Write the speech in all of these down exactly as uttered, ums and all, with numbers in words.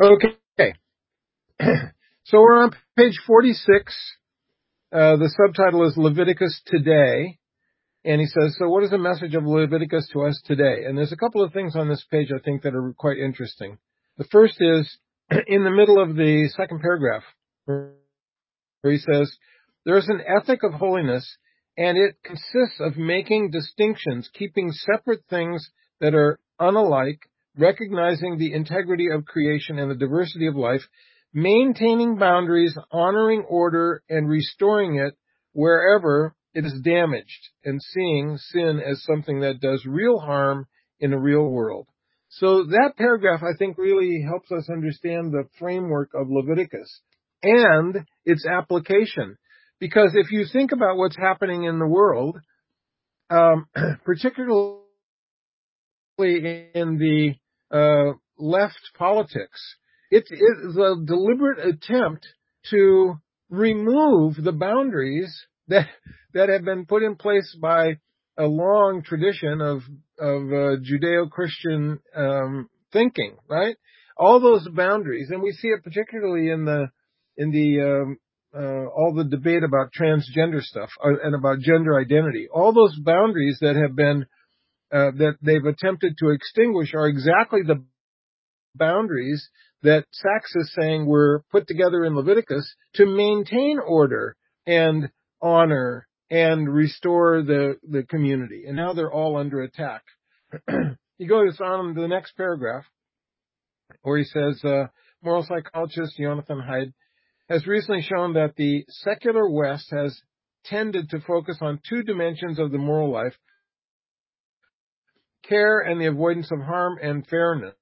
Okay. So we're on page forty-six. Uh, the subtitle is Leviticus Today. And he says, so what is the message of Leviticus to us today? And there's a couple of things on this page I think that are quite interesting. The first is in the middle of the second paragraph, where he says, there is an ethic of holiness, and it consists of making distinctions, keeping separate things that are unalike, recognizing the integrity of creation and the diversity of life, maintaining boundaries, honoring order, and restoring it wherever it is damaged, and seeing sin as something that does real harm in a real world. So that paragraph, I think, really helps us understand the framework of Leviticus and its application. Because if you think about what's happening in the world, um, particularly in the uh, left politics, it is a deliberate attempt to remove the boundaries that that have been put in place by a long tradition of of uh, Judeo-Christian um, thinking, right? All those boundaries, and we see it particularly in the in the um, uh, all the debate about transgender stuff uh, and about gender identity. All those boundaries that have been uh, that they've attempted to extinguish are exactly the boundaries that Sachs is saying were put together in Leviticus to maintain order and honor and restore the, the community. And now they're all under attack. He goes on to the next paragraph where he says, uh, moral psychologist Jonathan Haidt has recently shown that the secular West has tended to focus on two dimensions of the moral life, care and the avoidance of harm, and fairness.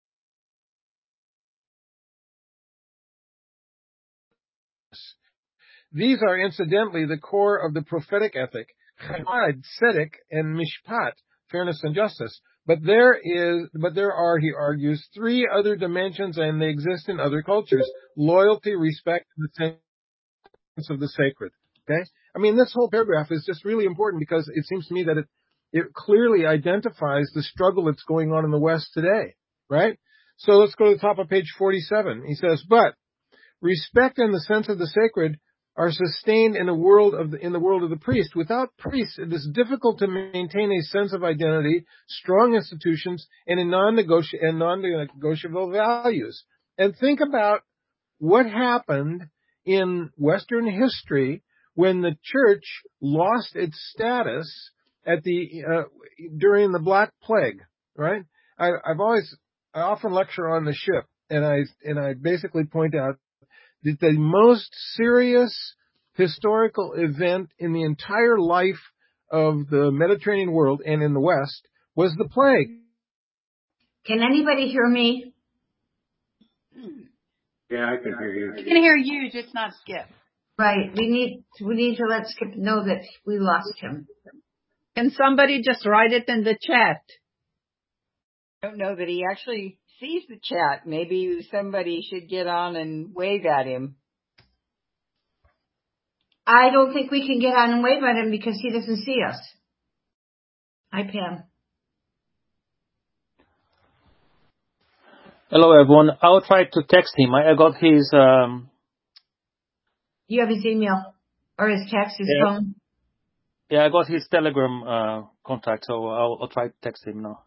These are incidentally the core of the prophetic ethic, chesed, tzedek, and mishpat, fairness and justice. But there is, but there are, he argues, three other dimensions, and they exist in other cultures: loyalty, respect, and the sense of the sacred. Okay, I mean, this whole paragraph is just really important because it seems to me that it it clearly identifies the struggle that's going on in the West today. Right. So let's go to the top of page forty-seven. He says, but respect and the sense of the sacred are sustained in a world of the, in the world of the priest. Without priests, it is difficult to maintain a sense of identity, strong institutions, and a non-negotiable and non-negotiable values. And think about what happened in Western history when the church lost its status at the uh, during the Black Plague. Right? I, I've always I often lecture on the ship, and I and I basically point out that the most serious historical event in the entire life of the Mediterranean world and in the West was the plague. Can anybody hear me? Yeah, I can hear you. I can hear you, just not Skip. Right. We need we need to let Skip know that we lost him. Can somebody just write it in the chat? I don't know that he actually sees the chat. Maybe somebody should get on and wave at him. I don't think we can get on and wave at him because he doesn't see us. Hi, Pam. Hello, everyone. I'll try to text him. I got his... Um... You have his email or his text, his yeah. phone? Yeah, I got his Telegram uh, contact, so I'll, I'll try to text him now.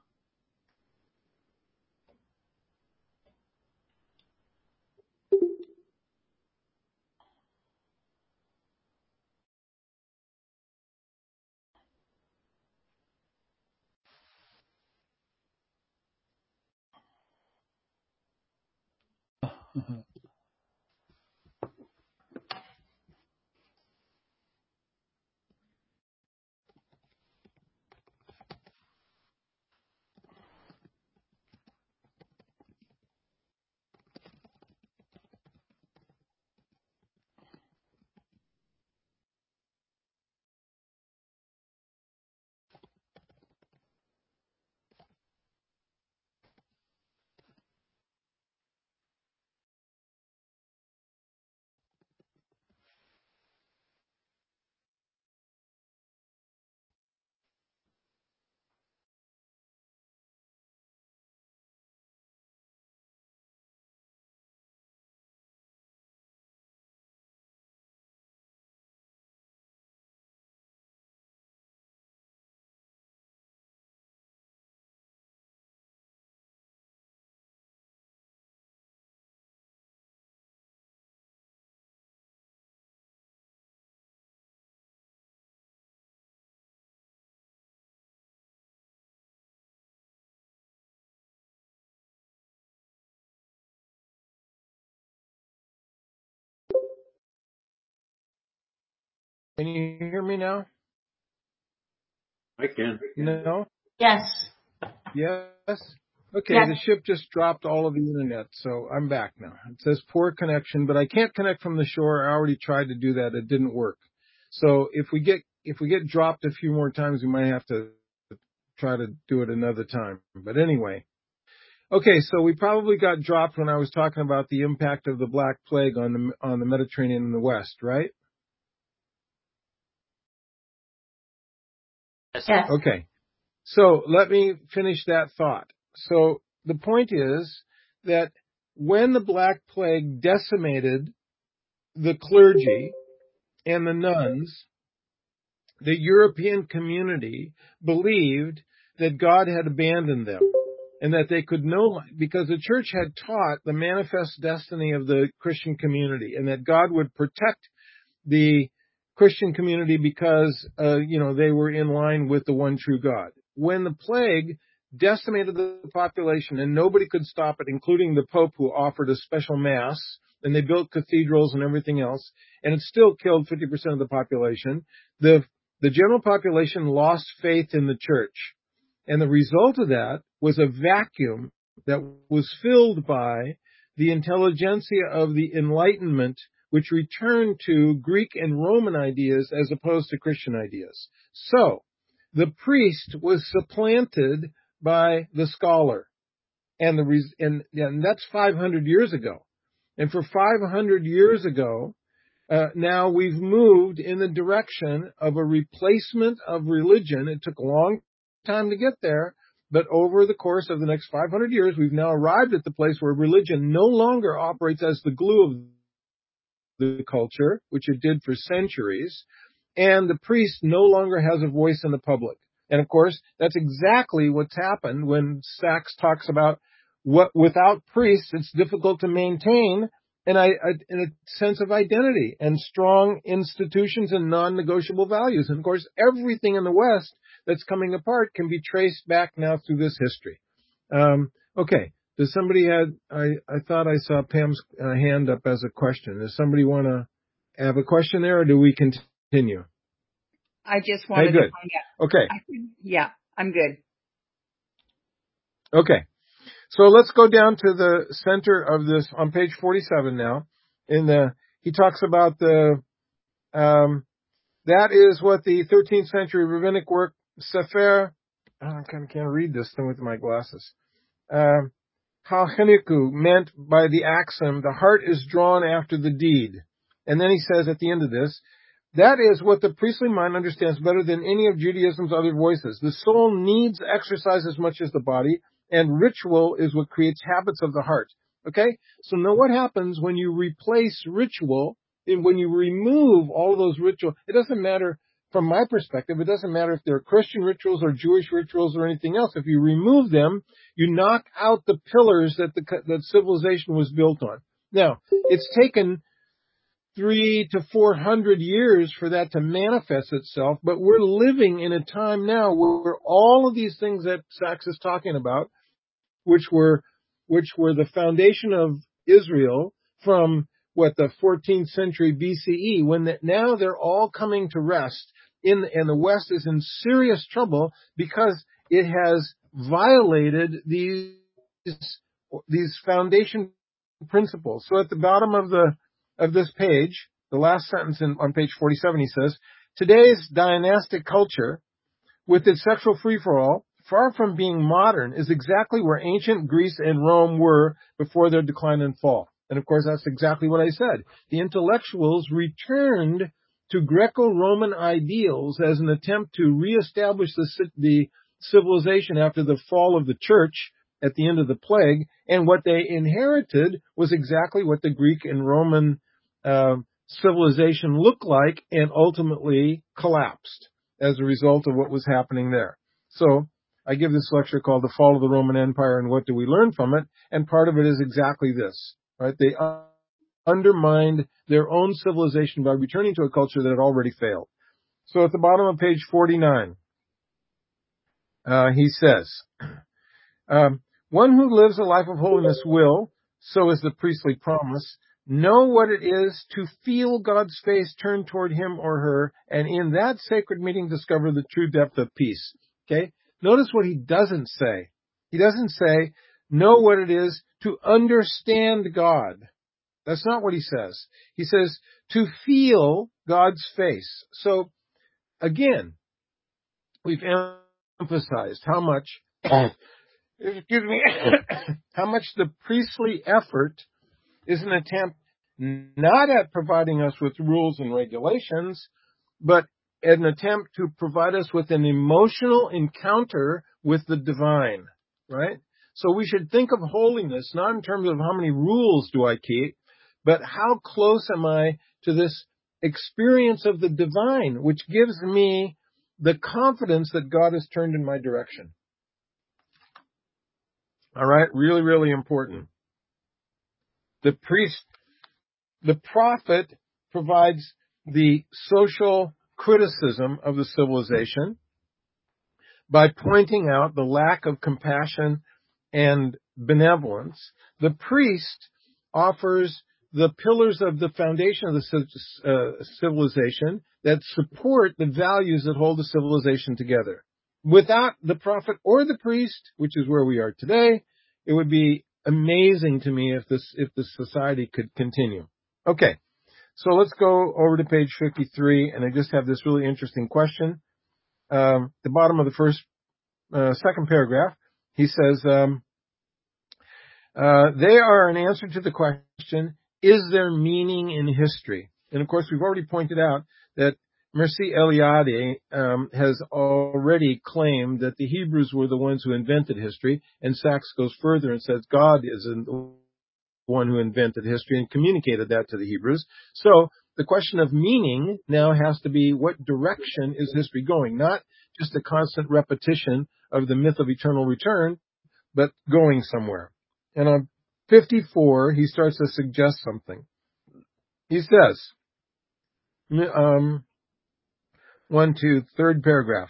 Mm-hmm. Can you hear me now? I can. No? Yes. Yes? Okay, Yes. the ship just dropped all of the internet, so I'm back now. It says poor connection, but I can't connect from the shore. I already tried to do that. It didn't work. So if we get if we get dropped a few more times, we might have to try to do it another time. But anyway. Okay, so we probably got dropped when I was talking about the impact of the Black Plague on the on the Mediterranean in the West, right? Yes. Okay. So let me finish that thought. So the point is that when the Black Plague decimated the clergy and the nuns, the European community believed that God had abandoned them and that they could no, because the church had taught the manifest destiny of the Christian community and that God would protect the Christian community because, uh, you know, they were in line with the one true God. When the plague decimated the population and nobody could stop it, including the Pope who offered a special mass, and they built cathedrals and everything else, and it still killed fifty percent of the population, the, the general population lost faith in the church. And the result of that was a vacuum that was filled by the intelligentsia of the Enlightenment, which returned to Greek and Roman ideas as opposed to Christian ideas. So, the priest was supplanted by the scholar. And, the, and, and that's five hundred years ago. And for five hundred years ago, uh, now we've moved in the direction of a replacement of religion. It took a long time to get there, but over the course of the next five hundred years, we've now arrived at the place where religion no longer operates as the glue of the culture, which it did for centuries, and the priest no longer has a voice in the public. And of course, that's exactly what's happened when Sachs talks about what without priests, it's difficult to maintain an, a, a sense of identity and strong institutions and non-negotiable values. And of course, everything in the West that's coming apart can be traced back now through this history. Um, okay. Does somebody have, I, I thought I saw Pam's uh, hand up as a question. Does somebody want to have a question there, or do we continue? I just wanted hey, good. to find out. Okay. I, yeah, I'm good. Okay. So let's go down to the center of this on page forty-seven now. In the, he talks about the, um, that is what the thirteenth century rabbinic work, Sefer, I kind of can't read this thing with my glasses. Um, Halcheniku meant by the axiom, the heart is drawn after the deed. And then he says at the end of this, that is what the priestly mind understands better than any of Judaism's other voices. The soul needs exercise as much as the body, and ritual is what creates habits of the heart. Okay? So now what happens when you replace ritual, and when you remove all of those rituals, it doesn't matter, from my perspective, it doesn't matter if they're Christian rituals or Jewish rituals or anything else. If you remove them, you knock out the pillars that the that civilization was built on. Now, it's taken three to four hundred years for that to manifest itself, but we're living in a time now where all of these things that Sachs is talking about, which were which were the foundation of Israel from what the fourteenth century B C E, when that now they're all coming to rest. In and the West is in serious trouble because it has violated these these foundation principles. So at the bottom of the of this page, the last sentence in, on page forty-seven, he says, today's dynastic culture, with its sexual free-for-all, far from being modern, is exactly where ancient Greece and Rome were before their decline and fall. And of course, that's exactly what I said. The intellectuals returned to Greco-Roman ideals as an attempt to reestablish the, the civilization after the fall of the church at the end of the plague, and what they inherited was exactly what the Greek and Roman uh, civilization looked like and ultimately collapsed as a result of what was happening there. So I give this lecture called The Fall of the Roman Empire and What Do We Learn from It? And part of it is exactly this, right? They undermined their own civilization by returning to a culture that had already failed. So at the bottom of page forty-nine, uh, he says, um, one who lives a life of holiness will, so is the priestly promise, know what it is to feel God's face turn toward him or her, and in that sacred meeting discover the true depth of peace. Okay? Notice what he doesn't say. He doesn't say, know what it is to understand God. That's not what he says. He says, to feel God's face. So, again, we've emphasized how much, excuse me, how much the priestly effort is an attempt not at providing us with rules and regulations, but an attempt to provide us with an emotional encounter with the divine, right? So we should think of holiness not in terms of how many rules do I keep, but how close am I to this experience of the divine, which gives me the confidence that God has turned in my direction. All right, really, really important. The priest, the prophet provides the social criticism of the civilization by pointing out the lack of compassion and benevolence. The priest offers the pillars of the foundation of the uh, civilization that support the values that hold the civilization together. Without the prophet or the priest, which is where we are today, it would be amazing to me if this if the society could continue. Okay, so let's go over to page fifty-three, and I just have this really interesting question. Um, the bottom of the first, uh, second paragraph, he says, um, uh, they are an answer to the question, is there meaning in history? And of course, we've already pointed out that Mircea Eliade um, has already claimed that the Hebrews were the ones who invented history, and Sachs goes further and says God is the one who invented history and communicated that to the Hebrews. So the question of meaning now has to be, what direction is history going? Not just a constant repetition of the myth of eternal return, but going somewhere. And on fifty-four, he starts to suggest something. He says, um, one, two, third paragraph,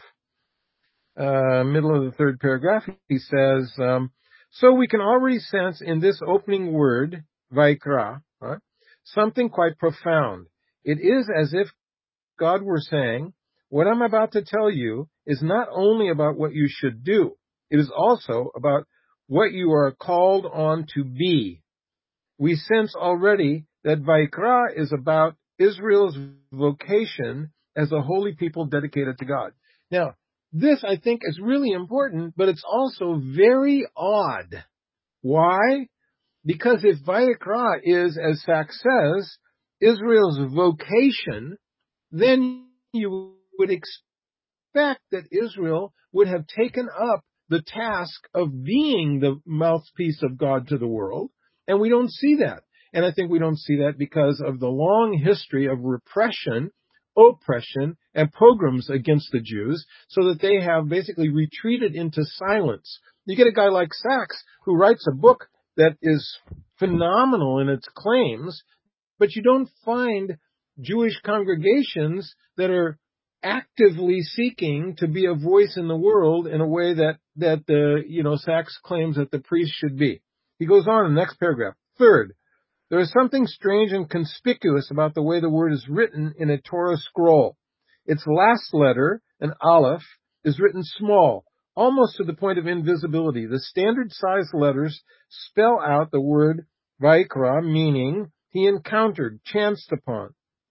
uh, middle of the third paragraph, he says, um, so we can already sense in this opening word, Vaikra, right, something quite profound. It is as if God were saying, what I'm about to tell you is not only about what you should do, it is also about what you are called on to be. We sense already that Vaikra is about Israel's vocation as a holy people dedicated to God. Now, this, I think, is really important, but it's also very odd. Why? Because if Vaikra is, as Sachs says, Israel's vocation, then you would expect that Israel would have taken up the task of being the mouthpiece of God to the world, and we don't see that. And I think we don't see that because of the long history of repression, oppression, and pogroms against the Jews, so that they have basically retreated into silence. You get a guy like Sachs who writes a book that is phenomenal in its claims, but you don't find Jewish congregations that are actively seeking to be a voice in the world in a way that, that the, you know, Sachs claims that the priest should be. He goes on in the next paragraph. Third, there is something strange and conspicuous about the way the word is written in a Torah scroll. Its last letter, an aleph, is written small, almost to the point of invisibility. The standard size letters spell out the word Vaikra, meaning he encountered, chanced upon.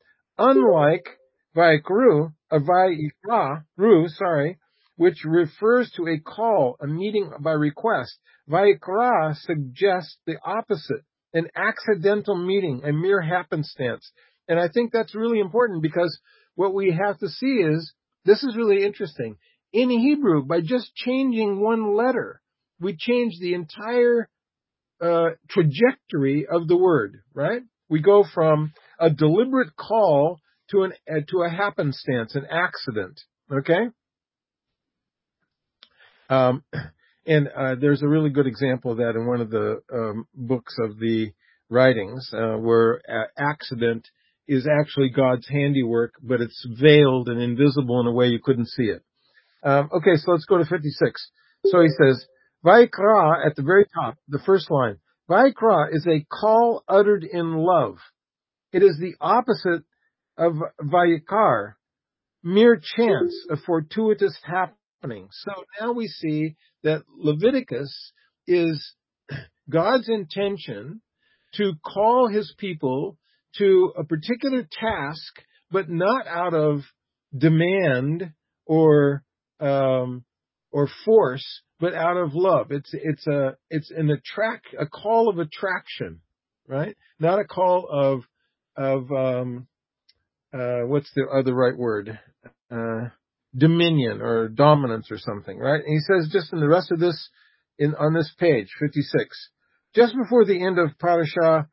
Unlike Vaikru, a Vaikra, Ru, sorry, which refers to a call, a meeting by request, Vaikra suggests the opposite, an accidental meeting, a mere happenstance. And I think that's really important because what we have to see is, this is really interesting. In Hebrew, by just changing one letter, we change the entire uh, trajectory of the word, right? We go from a deliberate call to an uh, to a happenstance, an accident, okay? Um, and uh, there's a really good example of that in one of the um, books of the writings, uh, where uh, accident is actually God's handiwork, but it's veiled and invisible in a way you couldn't see it. Um, okay, so let's go to fifty-six. So he says, Vaikra at the very top, the first line, Vaikra is a call uttered in love. It is the opposite of Vayikar, mere chance, a fortuitous happening. So now we see that Leviticus is God's intention to call his people to a particular task, but not out of demand or um, or force, but out of love. It's it's a it's an attract a call of attraction, right? Not a call of of um, uh, what's the other right word? Uh, dominion or dominance or something, right? And he says just in the rest of this, in on this page fifty-six, just before the end of Parashah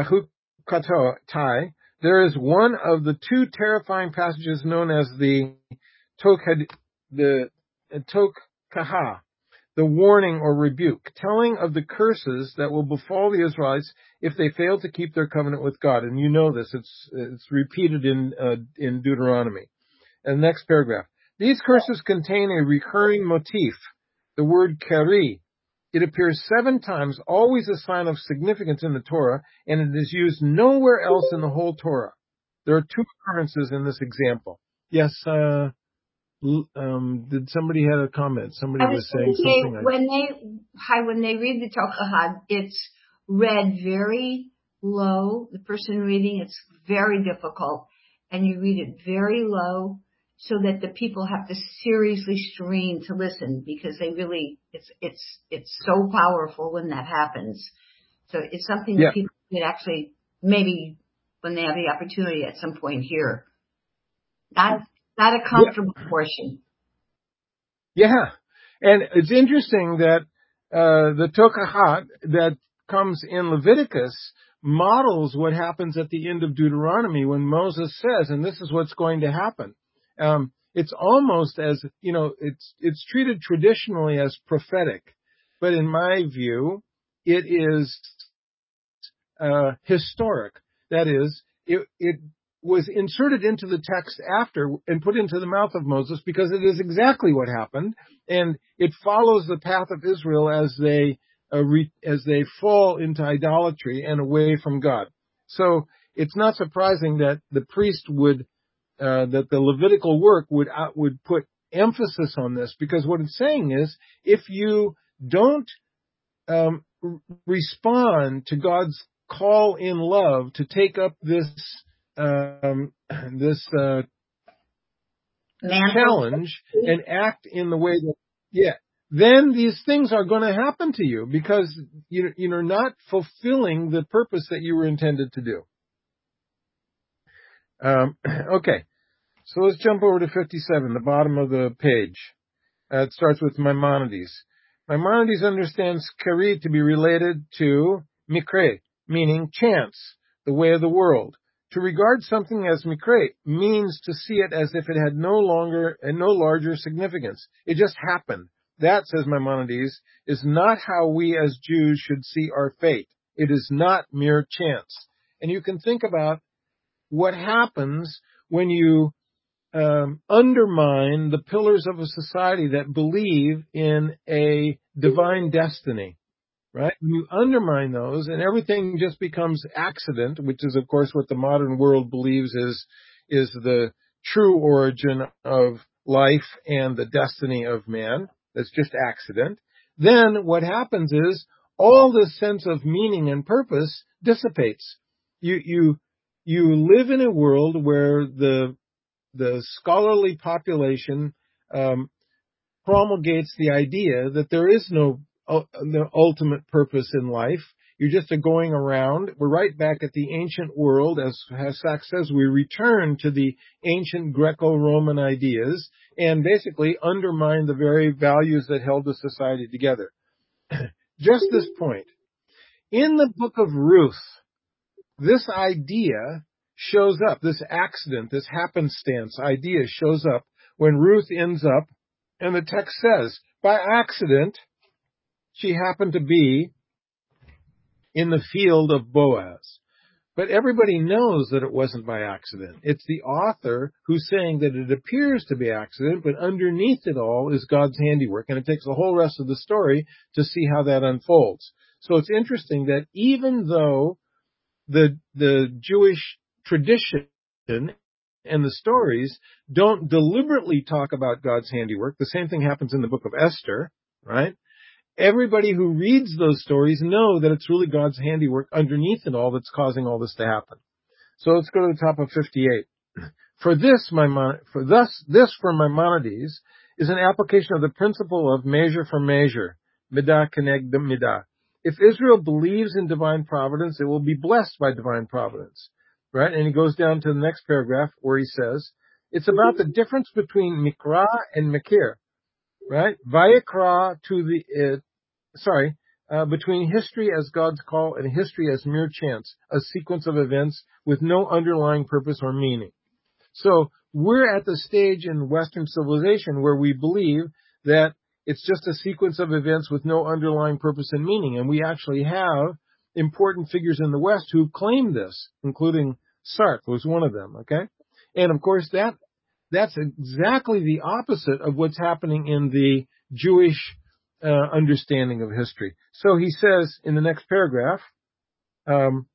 Bechukotai, there is one of the two terrifying passages known as the Tokhad, the Tokhaha, the warning or rebuke, telling of the curses that will befall the Israelites if they fail to keep their covenant with God. And you know this; it's it's repeated in uh, in Deuteronomy. And next paragraph. These curses contain a recurring motif, the word keri. It appears seven times, always a sign of significance in the Torah, and it is used nowhere else in the whole Torah. There are two occurrences in this example. Yes, uh, um, did somebody have a comment? Somebody I was, was saying say, something. When they, hi, when they read the Tokahad, it's read very low. The person reading, it's very difficult, and you read it very low, so that the people have to seriously strain to listen, because they really, it's, it's, it's so powerful when that happens. So it's something Yeah. that people could actually, maybe when they have the opportunity at some point hear. Not, not a comfortable yeah. portion. Yeah. And it's interesting that, uh, the Tokahat that comes in Leviticus models what happens at the end of Deuteronomy when Moses says, and this is what's going to happen. Um, it's almost as, you know, it's, it's treated traditionally as prophetic, but in my view, it is, uh, historic. That is, it, it was inserted into the text after and put into the mouth of Moses because it is exactly what happened, and it follows the path of Israel as they, uh, re, as they fall into idolatry and away from God. So it's not surprising that the priest would Uh, that the Levitical work would uh, would put emphasis on this, because what it's saying is, if you don't um, r- respond to God's call in love to take up this um, this uh, challenge and act in the way that, yeah, then these things are going to happen to you because you you're not fulfilling the purpose that you were intended to do. Um, okay, so let's jump over to fifty-seven, the bottom of the page. Uh, it starts with Maimonides. Maimonides understands keri to be related to mikre, meaning chance, the way of the world. To regard something as mikre means to see it as if it had no longer and no larger significance. It just happened. That, says Maimonides, is not how we as Jews should see our fate. It is not mere chance. And you can think about what happens when you um, undermine the pillars of a society that believe in a divine destiny, right? You undermine those and everything just becomes accident, which is, of course, what the modern world believes is, is the true origin of life and the destiny of man. That's just accident. Then what happens is all this sense of meaning and purpose dissipates. You, you, you live in a world where the, the scholarly population, um, promulgates the idea that there is no, uh, no ultimate purpose in life. You're just a going around. We're right back at the ancient world. As Hassack says, we return to the ancient Greco-Roman ideas and basically undermine the very values that held the society together. Just this point. In the book of Ruth, this idea shows up, this accident, this happenstance idea shows up when Ruth ends up, and the text says, by accident, she happened to be in the field of Boaz. But everybody knows that it wasn't by accident. It's the author who's saying that it appears to be accident, but underneath it all is God's handiwork. And it takes the whole rest of the story to see how that unfolds. So it's interesting that even though the the Jewish tradition and the stories don't deliberately talk about God's handiwork, the same thing happens in the book of Esther, right? Everybody who reads those stories know that it's really God's handiwork underneath it all that's causing all this to happen. So let's go to the top of fifty-eight. For this, my for thus this for Maimonides is an application of the principle of measure for measure, midah keneged midah. If Israel believes in divine providence, it will be blessed by divine providence, right? And he goes down to the next paragraph where he says it's about the difference between mikra and mekir, right? Vayikra to the uh, sorry. Uh, between history as God's call and history as mere chance, a sequence of events with no underlying purpose or meaning. So we're at the stage in Western civilization where we believe that it's just a sequence of events with no underlying purpose and meaning. And we actually have important figures in the West who claim this, including Sartre, who's one of them, okay? And of course, that that's exactly the opposite of what's happening in the Jewish Uh, understanding of history. So he says in the next paragraph, um,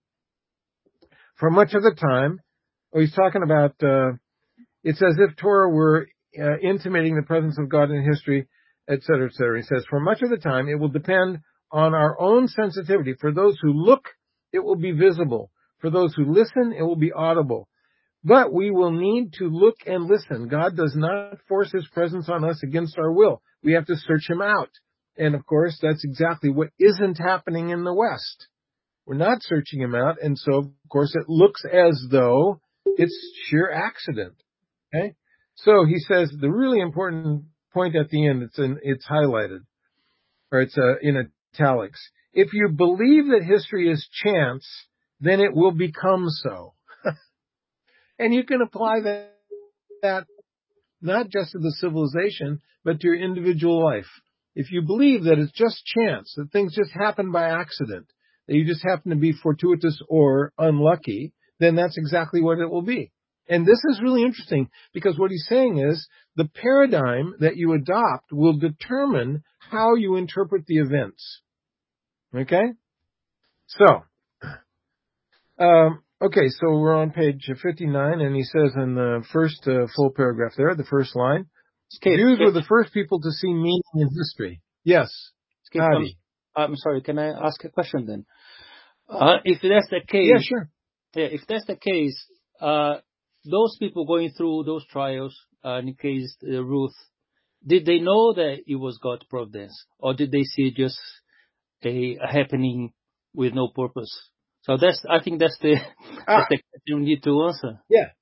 for much of the time, oh, he's talking about, uh, it's as if Torah were uh, intimating the presence of God in history, et cetera, et cetera. He says, for much of the time, it will depend on our own sensitivity. For those who look, it will be visible. For those who listen, it will be audible. But we will need to look and listen. God does not force his presence on us against our will. We have to search him out. And of course, that's exactly what isn't happening in the West. We're not searching him out. And so, of course, it looks as though it's sheer accident. Okay. So he says the really important point at the end, it's in, it's highlighted, or it's uh, in italics. If you believe that history is chance, then it will become so. And you can apply that, that not just to the civilization, but to your individual life. If you believe that it's just chance, that things just happen by accident, that you just happen to be fortuitous or unlucky, then that's exactly what it will be. And this is really interesting because what he's saying is the paradigm that you adopt will determine how you interpret the events. Okay? So, um, okay, so we're on page fifty-nine, and he says in the first uh, full paragraph there, the first line, Skip, Jews Skip. were the first people to see meaning in history. Yes. Skip, I'm, I'm sorry, can I ask a question then? Uh, if that's the case, yeah, sure. Yeah, if that's the case, uh, those people going through those trials, uh, in case uh, Ruth, did they know that it was God's providence, or did they see just a, a happening with no purpose? So that's, I think that's the, ah. that's the question we need to answer. Yeah.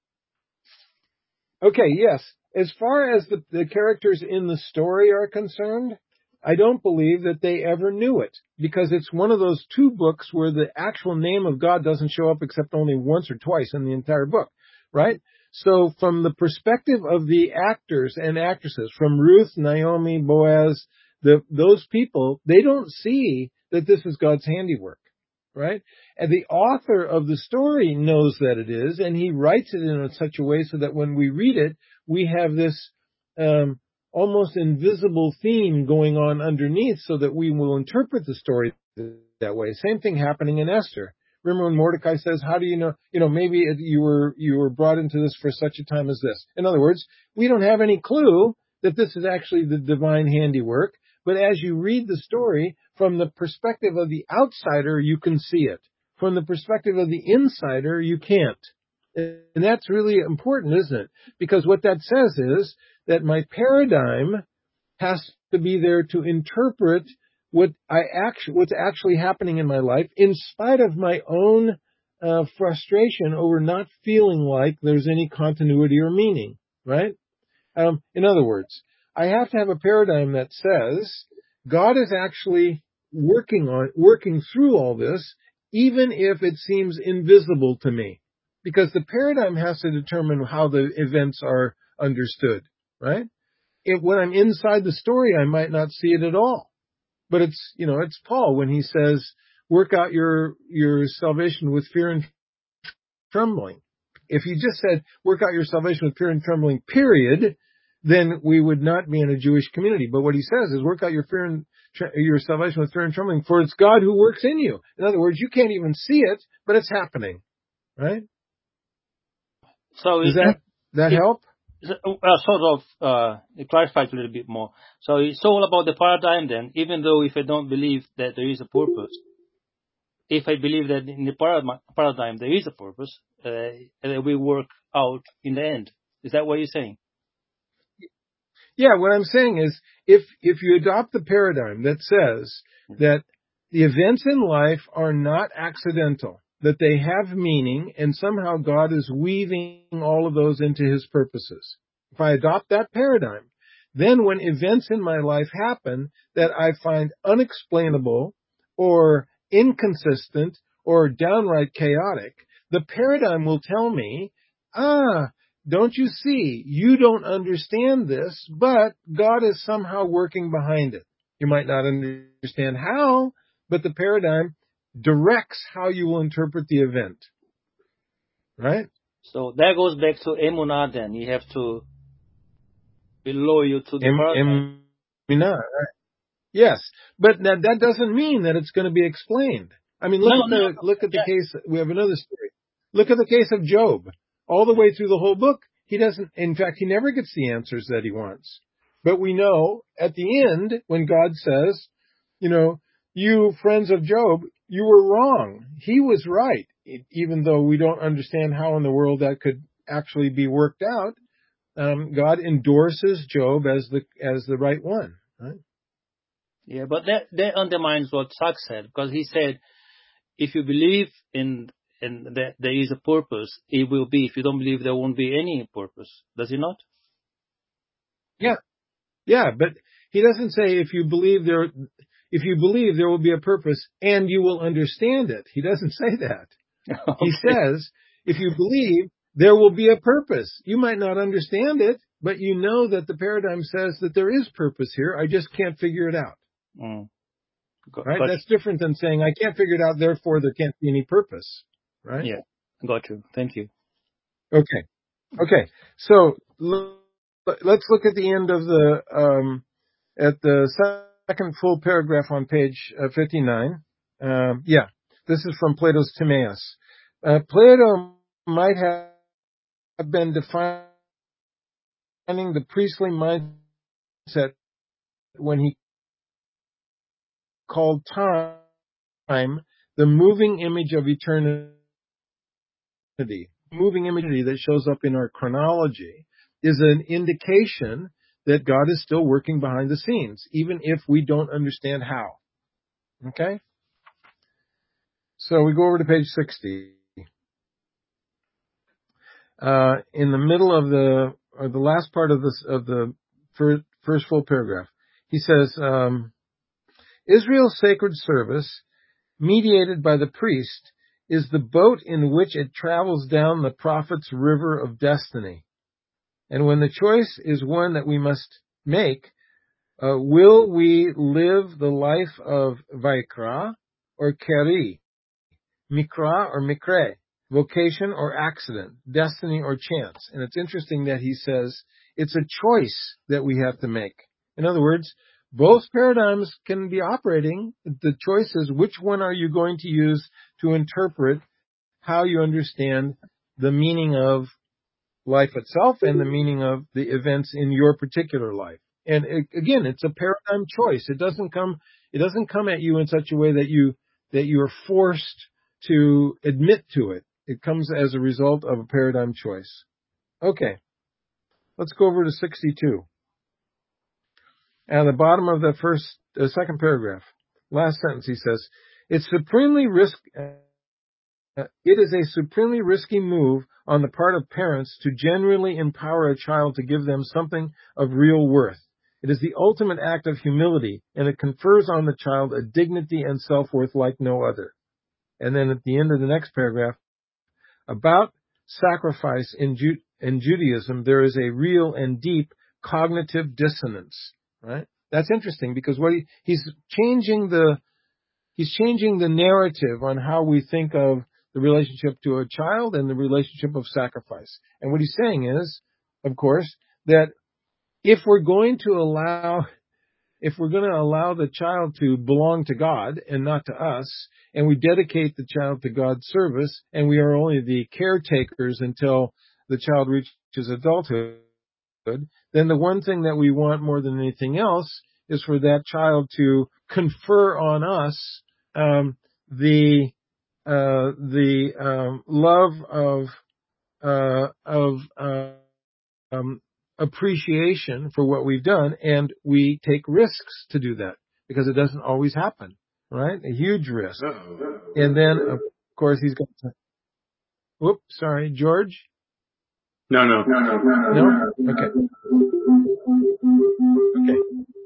Okay, yes. As far as the, the characters in the story are concerned, I don't believe that they ever knew it, because it's one of those two books where the actual name of God doesn't show up except only once or twice in the entire book, right? So from the perspective of the actors and actresses, from Ruth, Naomi, Boaz, the, those people, they don't see that this is God's handiwork, right? And the author of the story knows that it is, and he writes it in such a way so that when we read it, we have this um, almost invisible theme going on underneath so that we will interpret the story that way. Same thing happening in Esther. Remember when Mordecai says, how do you know, you know, maybe you were, you were brought into this for such a time as this. In other words, we don't have any clue that this is actually the divine handiwork. But as you read the story, from the perspective of the outsider, you can see it. From the perspective of the insider, you can't. And that's really important, isn't it? Because what that says is that my paradigm has to be there to interpret what I actually, what's actually happening in my life, in spite of my own uh, frustration over not feeling like there's any continuity or meaning, right? Um, in other words, I have to have a paradigm that says God is actually working on, working through all this, even if it seems invisible to me, because the paradigm has to determine how the events are understood, right? If, when I'm inside the story, I might not see it at all. But it's, you know, it's Paul when he says, work out your, your salvation with fear and trembling. If he just said, work out your salvation with fear and trembling, period, then we would not be in a Jewish community. But what he says is, work out your fear and your salvation with fear and trembling, for it's God who works in you. In other words, you can't even see it, but it's happening, right? So Does it, that that it, help? uh, sort of, uh, it clarifies a little bit more. So it's all about the paradigm then, even though if I don't believe that there is a purpose, if I believe that in the paradigm, paradigm there is a purpose, uh, and it will work out in the end. Is that what you're saying? Yeah, what I'm saying is, if if you adopt the paradigm that says that the events in life are not accidental, that they have meaning, and somehow God is weaving all of those into His purposes. If I adopt that paradigm, then when events in my life happen that I find unexplainable or inconsistent or downright chaotic, the paradigm will tell me, ah, don't you see? You don't understand this, but God is somehow working behind it. You might not understand how, but the paradigm directs how you will interpret the event. Right? So that goes back to emunah then. You have to be loyal to the Em, paradigm. emunah, right? Yes, but that, that doesn't mean that it's going to be explained. I mean, look No, at no, the no. look at the Yeah. case. We have another story. Look at the case of Job. All the way through the whole book, he doesn't. In fact, he never gets the answers that he wants. But we know at the end when God says, you know, you friends of Job, you were wrong. He was right, even though we don't understand how in the world that could actually be worked out. Um, God endorses Job as the as the right one. Right? Yeah, but that, that undermines what Sachs said, because he said, if you believe in, in that there is a purpose, it will be. If you don't believe, there won't be any purpose. Does he not? Yeah, yeah, but he doesn't say if you believe there, if you believe there will be a purpose and you will understand it. He doesn't say that. Okay. He says if you believe there will be a purpose. You might not understand it, but you know that the paradigm says that there is purpose here. I just can't figure it out. Mm. Got, Right? got That's different than saying I can't figure it out, therefore there can't be any purpose. Right? you. Yeah, got you. Thank you. Okay. Okay. So l- let's look at the end of the um, at the second full paragraph on page uh, fifty-nine. Um, yeah, this is from Plato's Timaeus. Uh, Plato might have been defining the priestly mindset when he called time the moving image of eternity. Moving image that shows up in our chronology is an indication that God is still working behind the scenes, even if we don't understand how. Okay? So we go over to page sixty. Uh, in the middle of the, or the last part of this, of the first, first full paragraph, he says, um, Israel's sacred service, mediated by the priest, is the boat in which it travels down the prophet's river of destiny. And when the choice is one that we must make, uh, will we live the life of Vaikra or Keri, Mikra or Mikre, vocation or accident, destiny or chance? And it's interesting that he says it's a choice that we have to make. In other words, both paradigms can be operating. The choice is which one are you going to use to interpret how you understand the meaning of life itself and the meaning of the events in your particular life. And it, again, it's a paradigm choice. It doesn't come, it doesn't come at you in such a way that you, that you're forced to admit to it. It comes as a result of a paradigm choice. Okay. Let's go over to sixty-two. At the bottom of the first, uh, second paragraph, last sentence, he says, it's supremely risk, uh, it is a supremely risky move on the part of parents to genuinely empower a child to give them something of real worth. It is the ultimate act of humility, and it confers on the child a dignity and self-worth like no other. And then at the end of the next paragraph, about sacrifice in, Ju- in Judaism, there is a real and deep cognitive dissonance, right? That's interesting because what he, he's changing the, he's changing the narrative on how we think of the relationship to a child and the relationship of sacrifice. And what he's saying is, of course, that if we're going to allow if we're going to allow the child to belong to God and not to us, and we dedicate the child to God's service, and we are only the caretakers until the child reaches adulthood, then the one thing that we want more than anything else is for that child to confer on us um, the uh, the um, love of uh, of uh, um, appreciation for what we've done, and we take risks to do that because it doesn't always happen, right? A huge risk. Uh-oh. And then, of course, he's got to, whoops, sorry, George? No, no. No? Okay. Okay.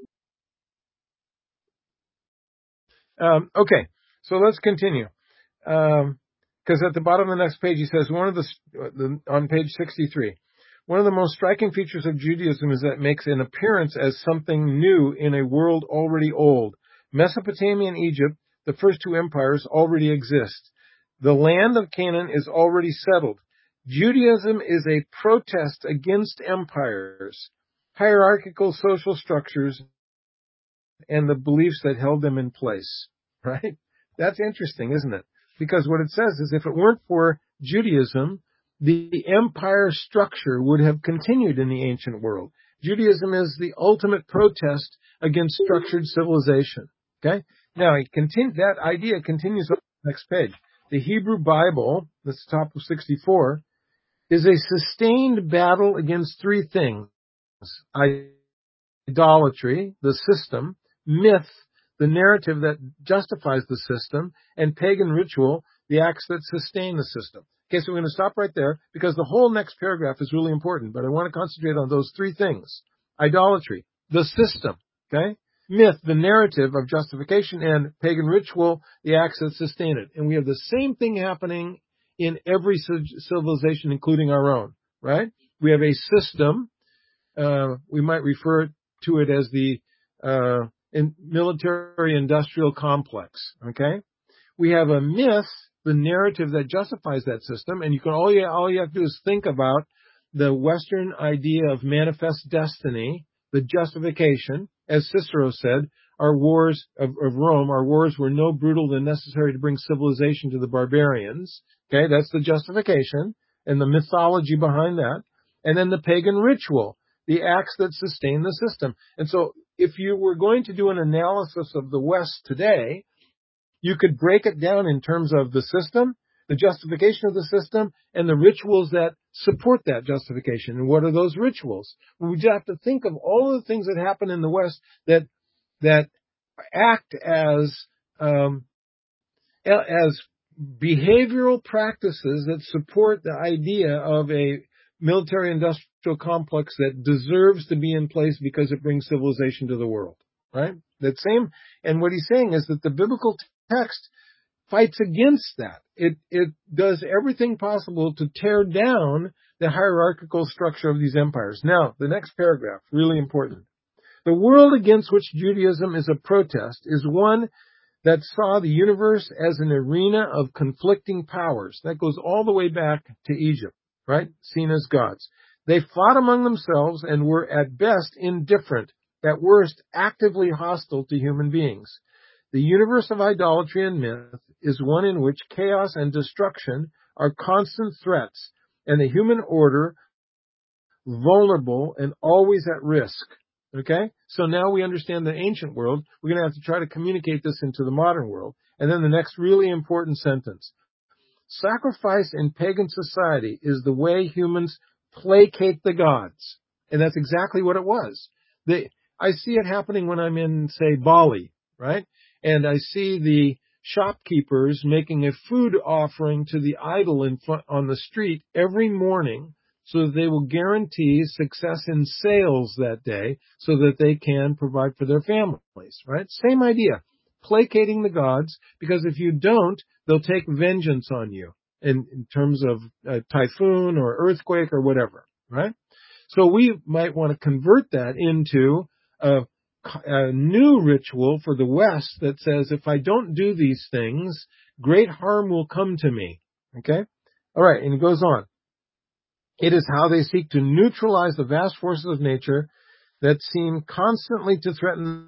Um, okay, so let's continue. Um, because at the bottom of the next page, he says, one of the, the, on page sixty-three, one of the most striking features of Judaism is that it makes an appearance as something new in a world already old. Mesopotamia and Egypt, the first two empires, already exist. The land of Canaan is already settled. Judaism is a protest against empires, hierarchical social structures, and the beliefs that held them in place. Right? That's interesting, isn't it? Because what it says is if it weren't for Judaism, the empire structure would have continued in the ancient world. Judaism is the ultimate protest against structured civilization. Okay? Now, it continue, that idea continues on the next page. The Hebrew Bible, that's the top of sixty-four, is a sustained battle against three things. Idolatry, the system, myth, the narrative that justifies the system, and pagan ritual, the acts that sustain the system. Okay, so we're going to stop right there because the whole next paragraph is really important, but I want to concentrate on those three things. Idolatry, the system, okay? Myth, the narrative of justification, and pagan ritual, the acts that sustain it. And we have the same thing happening in every civilization, including our own, right? We have a system, uh, we might refer to it as the uh, in military industrial complex, okay? We have a myth, the narrative that justifies that system, and you can all you, all you have to do is think about the Western idea of manifest destiny, the justification. As Cicero said, our wars of, of Rome, our wars were no brutal than necessary to bring civilization to the barbarians. Okay, that's the justification and the mythology behind that. And then the pagan ritual, the acts that sustain the system. And so if you were going to do an analysis of the West today, you could break it down in terms of the system, the justification of the system, and the rituals that support that justification. And what are those rituals? We just have to think of all the things that happen in the West that that act as um, as behavioral practices that support the idea of a military-industrial complex that deserves to be in place because it brings civilization to the world. Right? That same, and what he's saying is that the biblical text fights against that. It it does everything possible to tear down the hierarchical structure of these empires. Now, the next paragraph, really important. The world against which Judaism is a protest is one that saw the universe as an arena of conflicting powers. That goes all the way back to Egypt, right? Seen as gods. They fought among themselves and were at best indifferent, at worst actively hostile to human beings. The universe of idolatry and myth is one in which chaos and destruction are constant threats, and the human order vulnerable and always at risk. Okay? So now we understand the ancient world. We're going to have to try to communicate this into the modern world. And then the next really important sentence. Sacrifice in pagan society is the way humans placate the gods. And that's exactly what it was. They, I see it happening when I'm in, say, Bali, right? And I see the shopkeepers making a food offering to the idol in front, on the street every morning so that they will guarantee success in sales that day so that they can provide for their families, right? Same idea. Placating the gods, because if you don't, they'll take vengeance on you in, in terms of a typhoon or earthquake or whatever, right? So we might want to convert that into a, a new ritual for the West that says, if I don't do these things, great harm will come to me. Okay? All right, and it goes on. It is how they seek to neutralize the vast forces of nature that seem constantly to threaten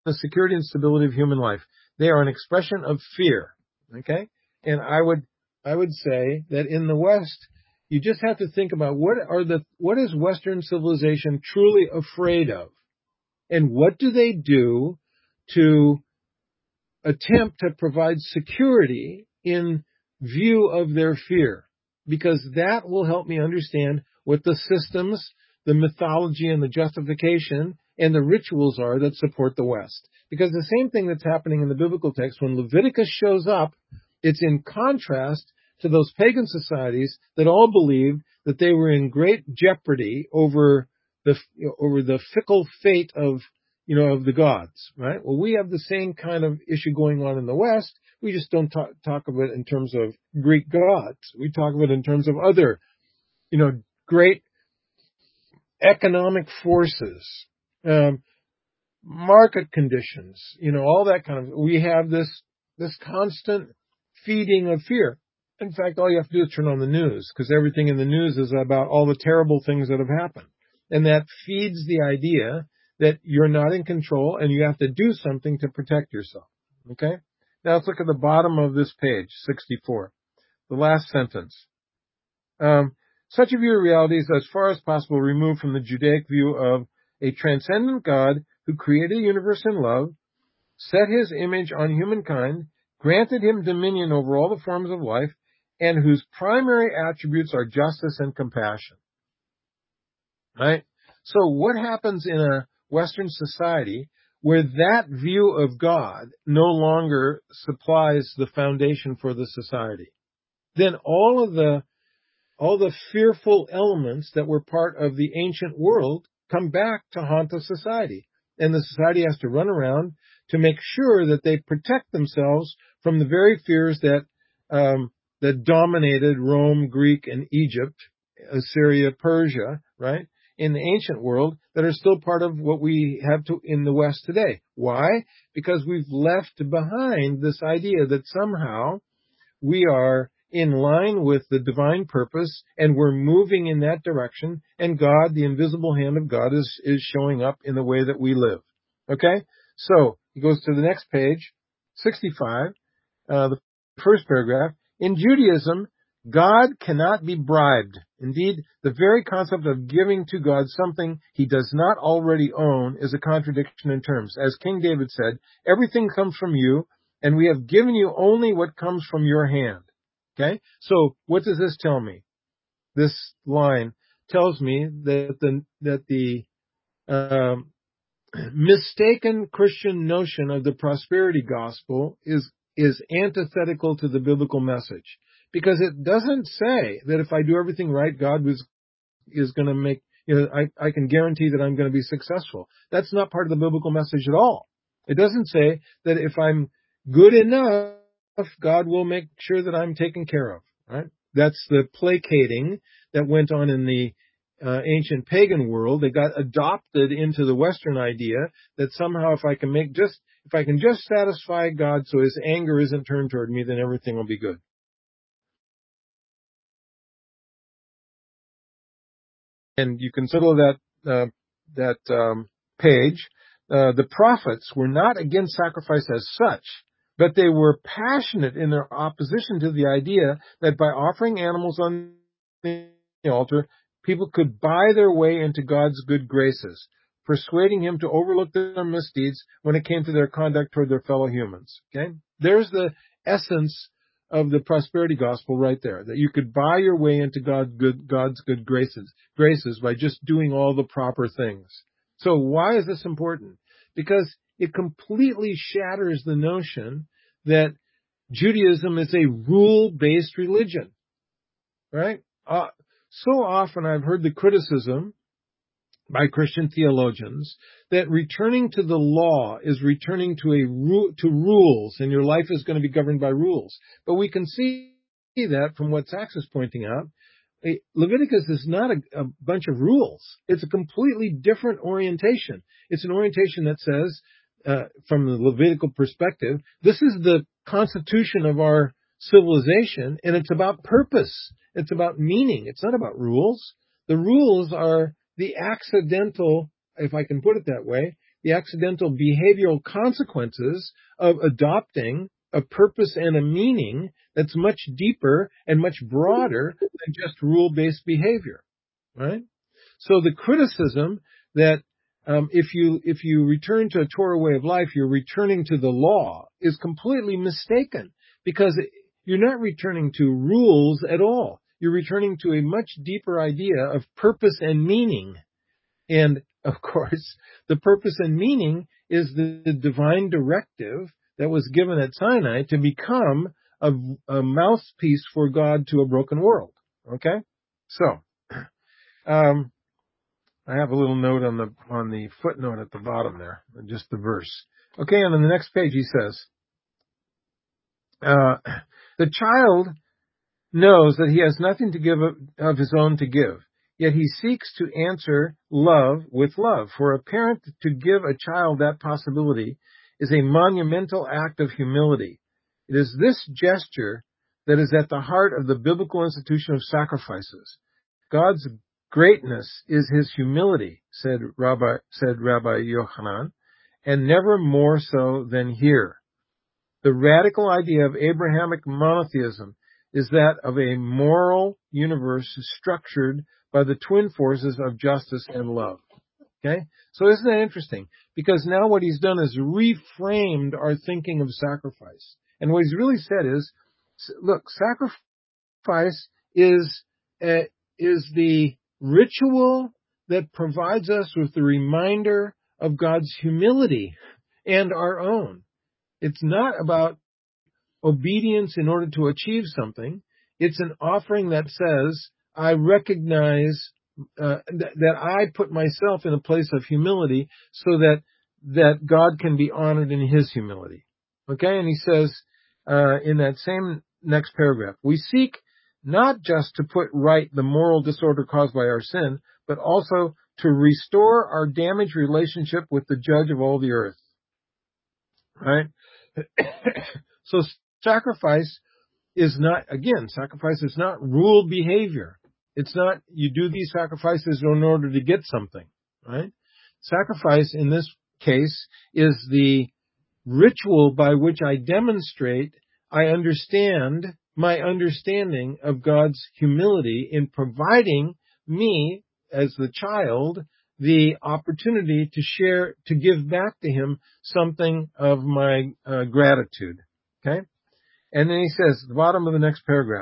the security and stability of human life. They are an expression of fear. Okay? And I would, I would say that in the West, you just have to think about what are the, what is Western civilization truly afraid of? And what do they do to attempt to provide security in view of their fear? Because that will help me understand what the systems, the mythology, and the justification and the rituals are that support the West. Because the same thing that's happening in the biblical text, when Leviticus shows up, it's in contrast to those pagan societies that all believed that they were in great jeopardy over the over the fickle fate of, you know, of the gods, right? Well, we have the same kind of issue going on in the West. We just don't talk, talk of it in terms of Greek gods. We talk of it in terms of other, you know, great economic forces, um, market conditions, you know, all that kind of, we have this, this constant feeding of fear. In fact, all you have to do is turn on the news, because everything in the news is about all the terrible things that have happened. And that feeds the idea that you're not in control and you have to do something to protect yourself. Okay? Now let's look at the bottom of this page, sixty-four. The last sentence. Um, such a view of reality is as far as possible removed from the Judaic view of a transcendent God who created the universe in love, set his image on humankind, granted him dominion over all the forms of life, and whose primary attributes are justice and compassion. Right? So what happens in a Western society where that view of God no longer supplies the foundation for the society? Then all of the all the fearful elements that were part of the ancient world come back to haunt the society. And the society has to run around to make sure that they protect themselves from the very fears that um, that dominated Rome, Greek, and Egypt, Assyria, Persia, right, in the ancient world, that are still part of what we have to in the West today. Why? Because we've left behind this idea that somehow we are in line with the divine purpose and we're moving in that direction, and God, the invisible hand of God, is, is showing up in the way that we live. Okay? So, he goes to the next page, sixty-five, uh, the first paragraph. In Judaism, God cannot be bribed. Indeed, the very concept of giving to God something he does not already own is a contradiction in terms. As King David said, everything comes from you, and we have given you only what comes from your hand. Okay? So, what does this tell me? This line tells me that the, that the, um, mistaken Christian notion of the prosperity gospel is, is antithetical to the biblical message. Because it doesn't say that if I do everything right, God was, is going to make, you know, I, I can guarantee that I'm going to be successful. That's not part of the biblical message at all. It doesn't say that if I'm good enough, God will make sure that I'm taken care of, right? That's the placating that went on in the uh, ancient pagan world. They got adopted into the Western idea that somehow if I can make just, if I can just satisfy God so his anger isn't turned toward me, then everything will be good. And you consider that, uh, that, um, page, uh, the prophets were not against sacrifice as such, but they were passionate in their opposition to the idea that by offering animals on the altar, people could buy their way into God's good graces, persuading him to overlook their misdeeds when it came to their conduct toward their fellow humans. Okay? There's the essence of the prosperity gospel right there, that you could buy your way into God, good, God's good graces, graces by just doing all the proper things. So why is this important? Because it completely shatters the notion that Judaism is a rule-based religion, right? Uh, so often I've heard the criticism by Christian theologians that returning to the law is returning to a ru- to rules, and your life is going to be governed by rules. But we can see that from what Sachs is pointing out. Leviticus is not a, a bunch of rules. It's a completely different orientation. It's an orientation that says, uh, from the Levitical perspective, this is the constitution of our civilization, and it's about purpose. It's about meaning. It's not about rules. The rules are the accidental, if I can put it that way, the accidental behavioral consequences of adopting a purpose and a meaning that's much deeper and much broader than just rule-based behavior, right? So the criticism that um, if you if you return to a Torah way of life, you're returning to the law is completely mistaken, because you're not returning to rules at all. You're returning to a much deeper idea of purpose and meaning. And, of course, the purpose and meaning is the, the divine directive that was given at Sinai to become a, a mouthpiece for God to a broken world. Okay? So, um, I have a little note on the on the footnote at the bottom there, just the verse. Okay, and on the next page he says, uh, the child knows that he has nothing to give of, of his own to give, yet he seeks to answer love with love. For a parent to give a child that possibility is a monumental act of humility. It is this gesture that is at the heart of the biblical institution of sacrifices. God's greatness is his humility, said Rabbi, said Rabbi Yochanan, and never more so than here. The radical idea of Abrahamic monotheism is that of a moral universe structured by the twin forces of justice and love. Okay? So isn't that interesting? Because now what he's done is reframed our thinking of sacrifice. And what he's really said is, look, sacrifice is, uh, is the ritual that provides us with the reminder of God's humility and our own. It's not about obedience in order to achieve something. It's an offering that says, I recognize uh, th- that I put myself in a place of humility so that that God can be honored in his humility. Okay? And he says uh, in that same next paragraph, we seek not just to put right the moral disorder caused by our sin, but also to restore our damaged relationship with the judge of all the earth. Right? So sacrifice is not, again, sacrifice is not rule behavior. It's not you do these sacrifices in order to get something, right? Sacrifice in this case is the ritual by which I demonstrate I understand my understanding of God's humility in providing me as the child the opportunity to share, to give back to him something of my uh, gratitude. Okay? And then he says, at the bottom of the next paragraph,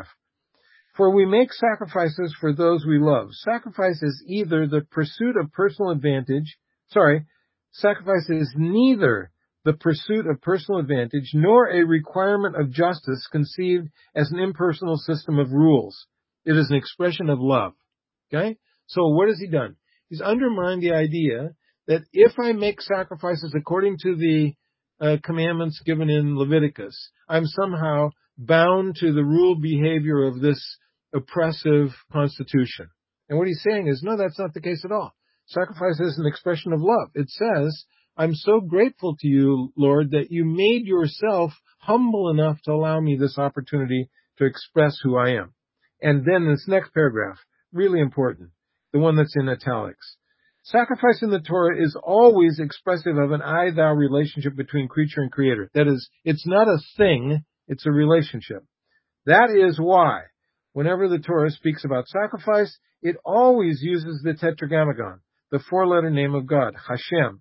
for we make sacrifices for those we love. Sacrifice is either the pursuit of personal advantage, sorry, sacrifice is neither the pursuit of personal advantage nor a requirement of justice conceived as an impersonal system of rules. It is an expression of love. Okay? So what has he done? He's undermined the idea that if I make sacrifices according to the uh, commandments given in Leviticus, I'm somehow bound to the rule behavior of this oppressive constitution. And what he's saying is, no, that's not the case at all. Sacrifice is an expression of love. It says, I'm so grateful to you, Lord, that you made yourself humble enough to allow me this opportunity to express who I am. And then this next paragraph, really important, the one that's in italics. Sacrifice in the Torah is always expressive of an I-thou relationship between creature and creator. That is, it's not a thing, it's a relationship. That is why, whenever the Torah speaks about sacrifice, it always uses the tetragrammaton, the four-letter name of God, Hashem,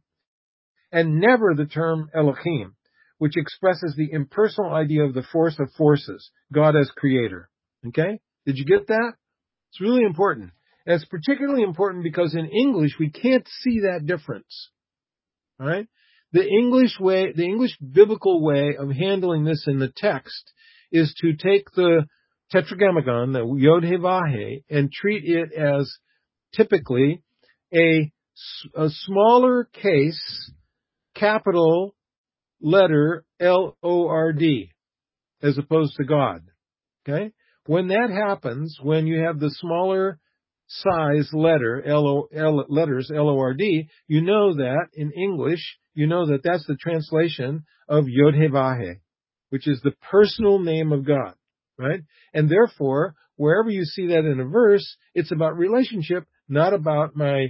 and never the term Elohim, which expresses the impersonal idea of the force of forces, God as creator. Okay? Did you get that? It's really important. And it's particularly important because in English, we can't see that difference. All right? The English way, the English biblical way of handling this in the text is to take the tetragrammaton, the Yod He Vav He, and treat it as typically a, a smaller case capital letter L O R D as opposed to God. Okay? When that happens, when you have the smaller size letter, L O, L, letters L O R D, you know that in English, you know that that's the translation of Yod He Vav He, which is the personal name of God, right? And therefore, wherever you see that in a verse, it's about relationship, not about my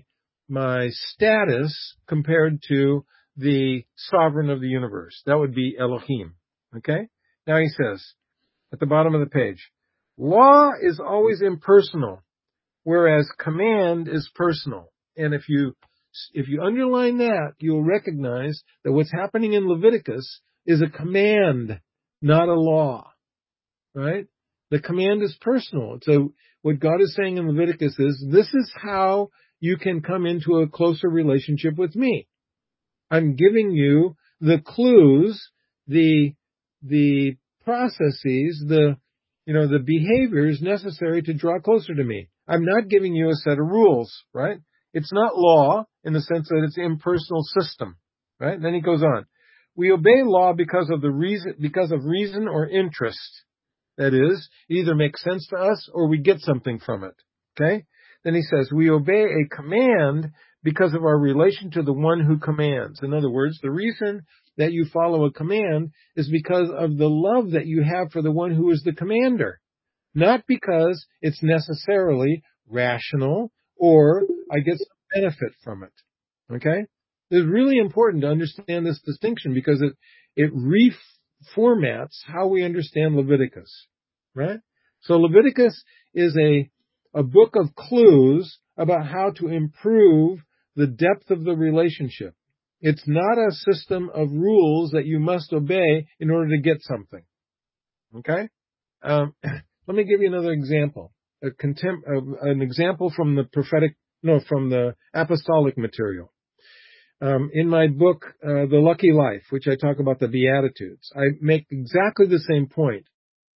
my status compared to the sovereign of the universe. That would be Elohim. Okay? Now he says, at the bottom of the page, law is always impersonal, whereas command is personal. And if you if you underline that, you'll recognize that what's happening in Leviticus is a command, not a law. Right? The command is personal. So what God is saying in Leviticus is, this is how you can come into a closer relationship with me. I'm giving you the clues, the the processes, the you know the behaviors necessary to draw closer to me. I'm not giving you a set of rules, right? It's not law in the sense that it's an impersonal system, right? Then he goes on. We obey law because of the reason, because of reason or interest. That is, it either makes sense to us or we get something from it. Okay? Then he says, we obey a command because of our relation to the one who commands. In other words, the reason that you follow a command is because of the love that you have for the one who is the commander. Not because it's necessarily rational or I get some benefit from it. Okay? It's really important to understand this distinction because it, it reformats how we understand Leviticus. Right? So Leviticus is a, a book of clues about how to improve the depth of the relationship. It's not a system of rules that you must obey in order to get something. Okay? Um, let me give you another example. A contem- uh, an example from the prophetic, no, from the apostolic material. Um, in my book, uh, The Lucky Life, which I talk about the Beatitudes, I make exactly the same point.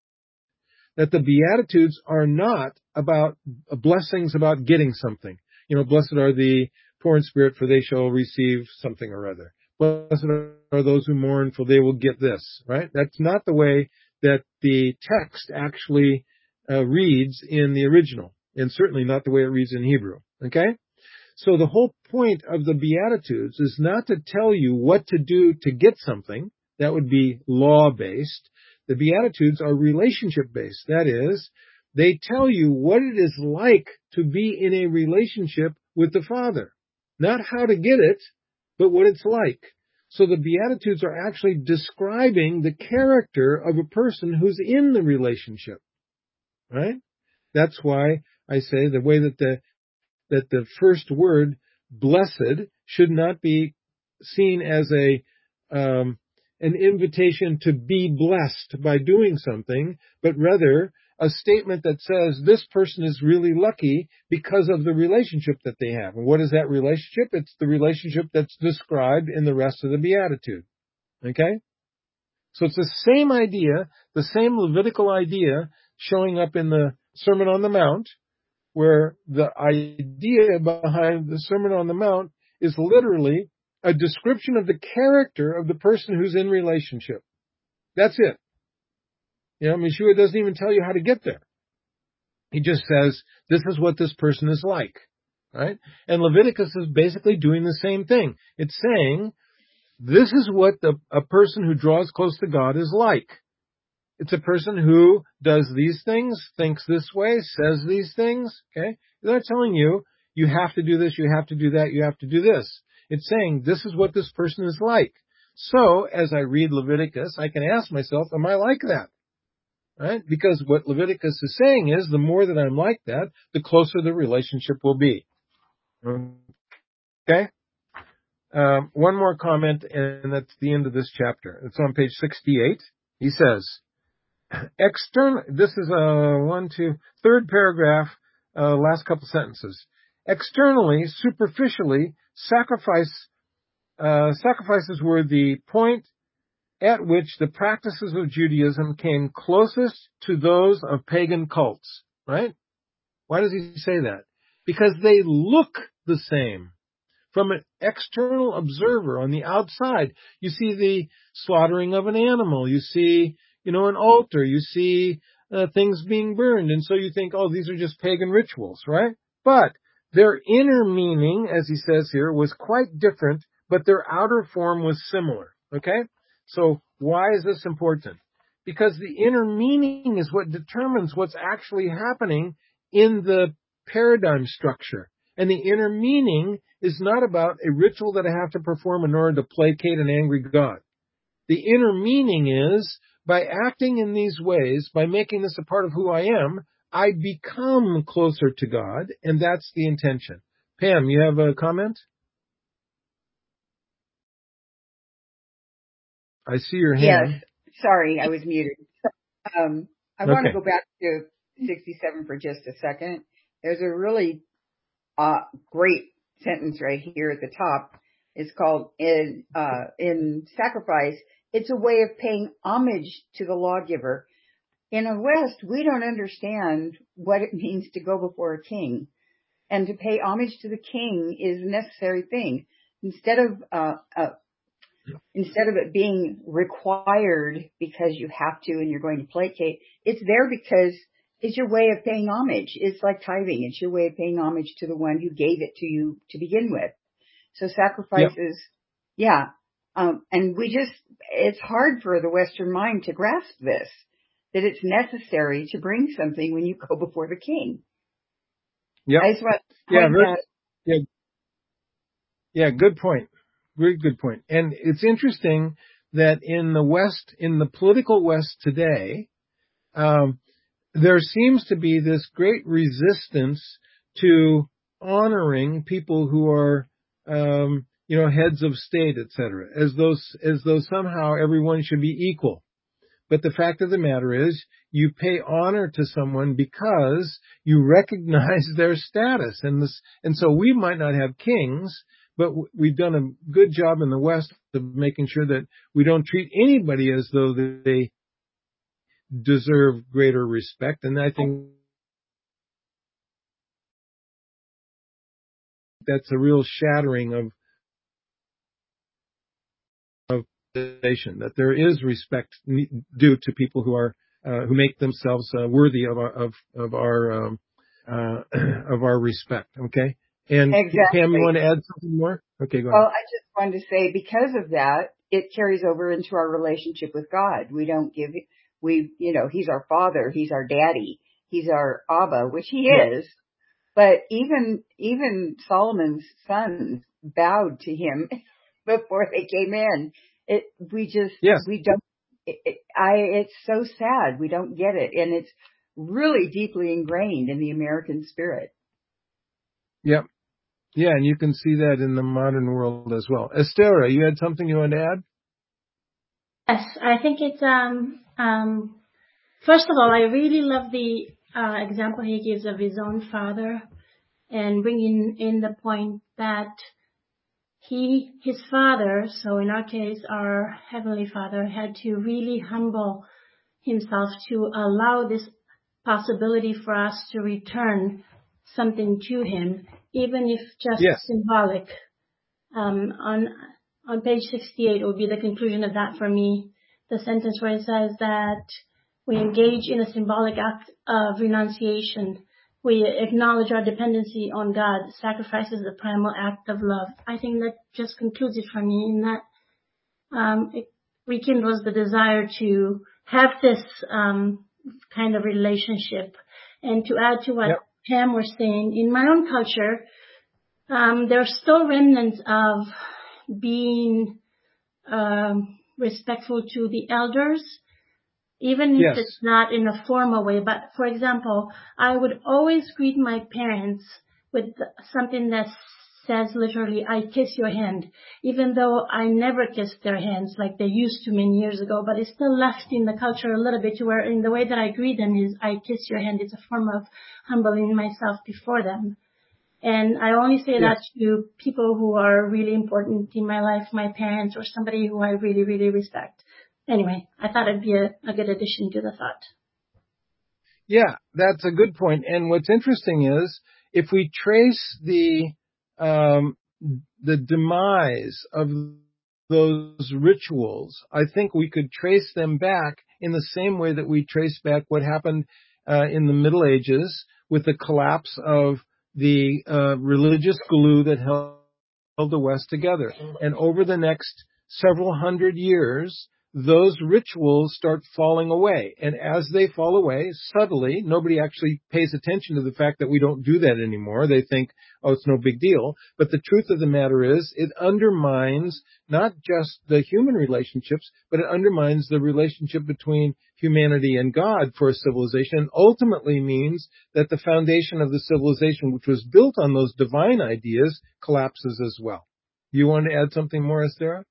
That the Beatitudes are not about blessings about getting something. You know, blessed are the poor in spirit, for they shall receive something or other. Blessed are those who mourn, for they will get this, right? That's not the way that the text actually uh, reads in the original, and certainly not the way it reads in Hebrew, okay? So the whole point of the Beatitudes is not to tell you what to do to get something. That would be law-based. The Beatitudes are relationship-based. That is, they tell you what it is like to be in a relationship with the Father. Not how to get it, but what it's like. So the Beatitudes are actually describing the character of a person who's in the relationship. Right? That's why I say the way that the that the first word, blessed, should not be seen as a um, an invitation to be blessed by doing something, but rather a statement that says this person is really lucky because of the relationship that they have. And what is that relationship? It's the relationship that's described in the rest of the Beatitude. Okay? So it's the same idea, the same Levitical idea showing up in the Sermon on the Mount, where the idea behind the Sermon on the Mount is literally a description of the character of the person who's in relationship. That's it. You know, Yeshua doesn't even tell you how to get there. He just says, this is what this person is like. Right? And Leviticus is basically doing the same thing. It's saying, this is what the, a person who draws close to God is like. It's a person who does these things, thinks this way, says these things. Okay? They're not telling you, you have to do this, you have to do that, you have to do this. It's saying, this is what this person is like. So, as I read Leviticus, I can ask myself, am I like that? Right? Because what Leviticus is saying is, the more that I'm like that, the closer the relationship will be. Okay? Um, one more comment, and that's the end of this chapter. It's on page sixty-eight. He says, External, this is a one, two, third paragraph, uh, last couple sentences. Externally, superficially, sacrifice, uh, sacrifices were the point at which the practices of Judaism came closest to those of pagan cults. Right? Why does he say that? Because they look the same. From an external observer on the outside, you see the slaughtering of an animal, you see, you know, an altar, you see uh, things being burned, and so you think, oh, these are just pagan rituals, right? But their inner meaning, as he says here, was quite different, but their outer form was similar, okay? So why is this important? Because the inner meaning is what determines what's actually happening in the paradigm structure. And the inner meaning is not about a ritual that I have to perform in order to placate an angry God. The inner meaning is, by acting in these ways, by making this a part of who I am, I become closer to God, and that's the intention. Pam, you have a comment? I see your hand. Yes. Sorry, I was muted. Um, I Okay. want to go back to sixty-seven for just a second. There's a really uh, great sentence right here at the top. It's called in uh, in sacrifice. It's a way of paying homage to the lawgiver. In the West, we don't understand what it means to go before a king, and to pay homage to the king is a necessary thing. Instead of uh, uh, instead of it being required because you have to and you're going to placate, it's there because it's your way of paying homage. It's like tithing. It's your way of paying homage to the one who gave it to you to begin with. So sacrifice Yep. is, yeah. Um, and we just, it's hard for the Western mind to grasp this, that it's necessary to bring something when you go before the king. Yep. I just want to Yeah, point very, that. yeah, yeah, good point. Very good point. And it's interesting that in the West, in the political West today, um, there seems to be this great resistance to honoring people who are, um, you know, heads of state, et cetera, as though, as though somehow everyone should be equal. But the fact of the matter is, you pay honor to someone because you recognize their status. And this, and so we might not have kings, but we've done a good job in the West of making sure that we don't treat anybody as though they deserve greater respect. And I think that's a real shattering of, of the nation, that there is respect due to people who are, uh, who make themselves uh, worthy of our, of, of our, um, uh, of our respect. Okay. And Exactly. Pam, you want to add something more? Okay, go Well, ahead. I just wanted to say, because of that, it carries over into our relationship with God. We don't give, we, you know, he's our father, he's our daddy, he's our Abba, which he Yeah. is. But even, even Solomon's sons bowed to him before they came in. It, we just, Yes. we don't, it, it, I, it's so sad. We don't get it. And it's really deeply ingrained in the American spirit. Yep. Yeah, and you can see that in the modern world as well. Estera, you had something you wanted to add? Yes, I think it's, um, um, first of all, I really love the uh, example he gives of his own father, and bringing in the point that he, his father, so in our case, our Heavenly Father, had to really humble himself to allow this possibility for us to return something to him, even if just Yes. symbolic. Um, on on page sixty-eight would be the conclusion of that for me, the sentence where it says that we engage in a symbolic act of renunciation. We acknowledge our dependency on God. Sacrifice is the primal act of love. I think that just concludes it for me, in that um, it rekindles the desire to have this um, kind of relationship. And to add to what Yep. Pam was saying, in my own culture, Um, there are still remnants of being um, respectful to the elders, even if Yes. it's not in a formal way. But for example, I would always greet my parents with something that says literally, "I kiss your hand," even though I never kissed their hands like they used to many years ago. But it's still left in the culture a little bit, to where in the way that I greet them is, "I kiss your hand." It's a form of humbling myself before them. And I only say Yes. that to people who are really important in my life, my parents, or somebody who I really, really respect. Anyway, I thought it'd be a, a good addition to the thought. Yeah, that's a good point. And what's interesting is, if we trace the um, the demise of those rituals, I think we could trace them back in the same way that we trace back what happened uh, in the Middle Ages with the collapse of the uh, religious glue that held the West together. And over the next several hundred years, those rituals start falling away. And as they fall away, subtly, nobody actually pays attention to the fact that we don't do that anymore. They think, oh, it's no big deal. But the truth of the matter is, it undermines not just the human relationships, but it undermines the relationship between humanity and God for a civilization, and ultimately means that the foundation of the civilization, which was built on those divine ideas, collapses as well. You want to add something more, Esther?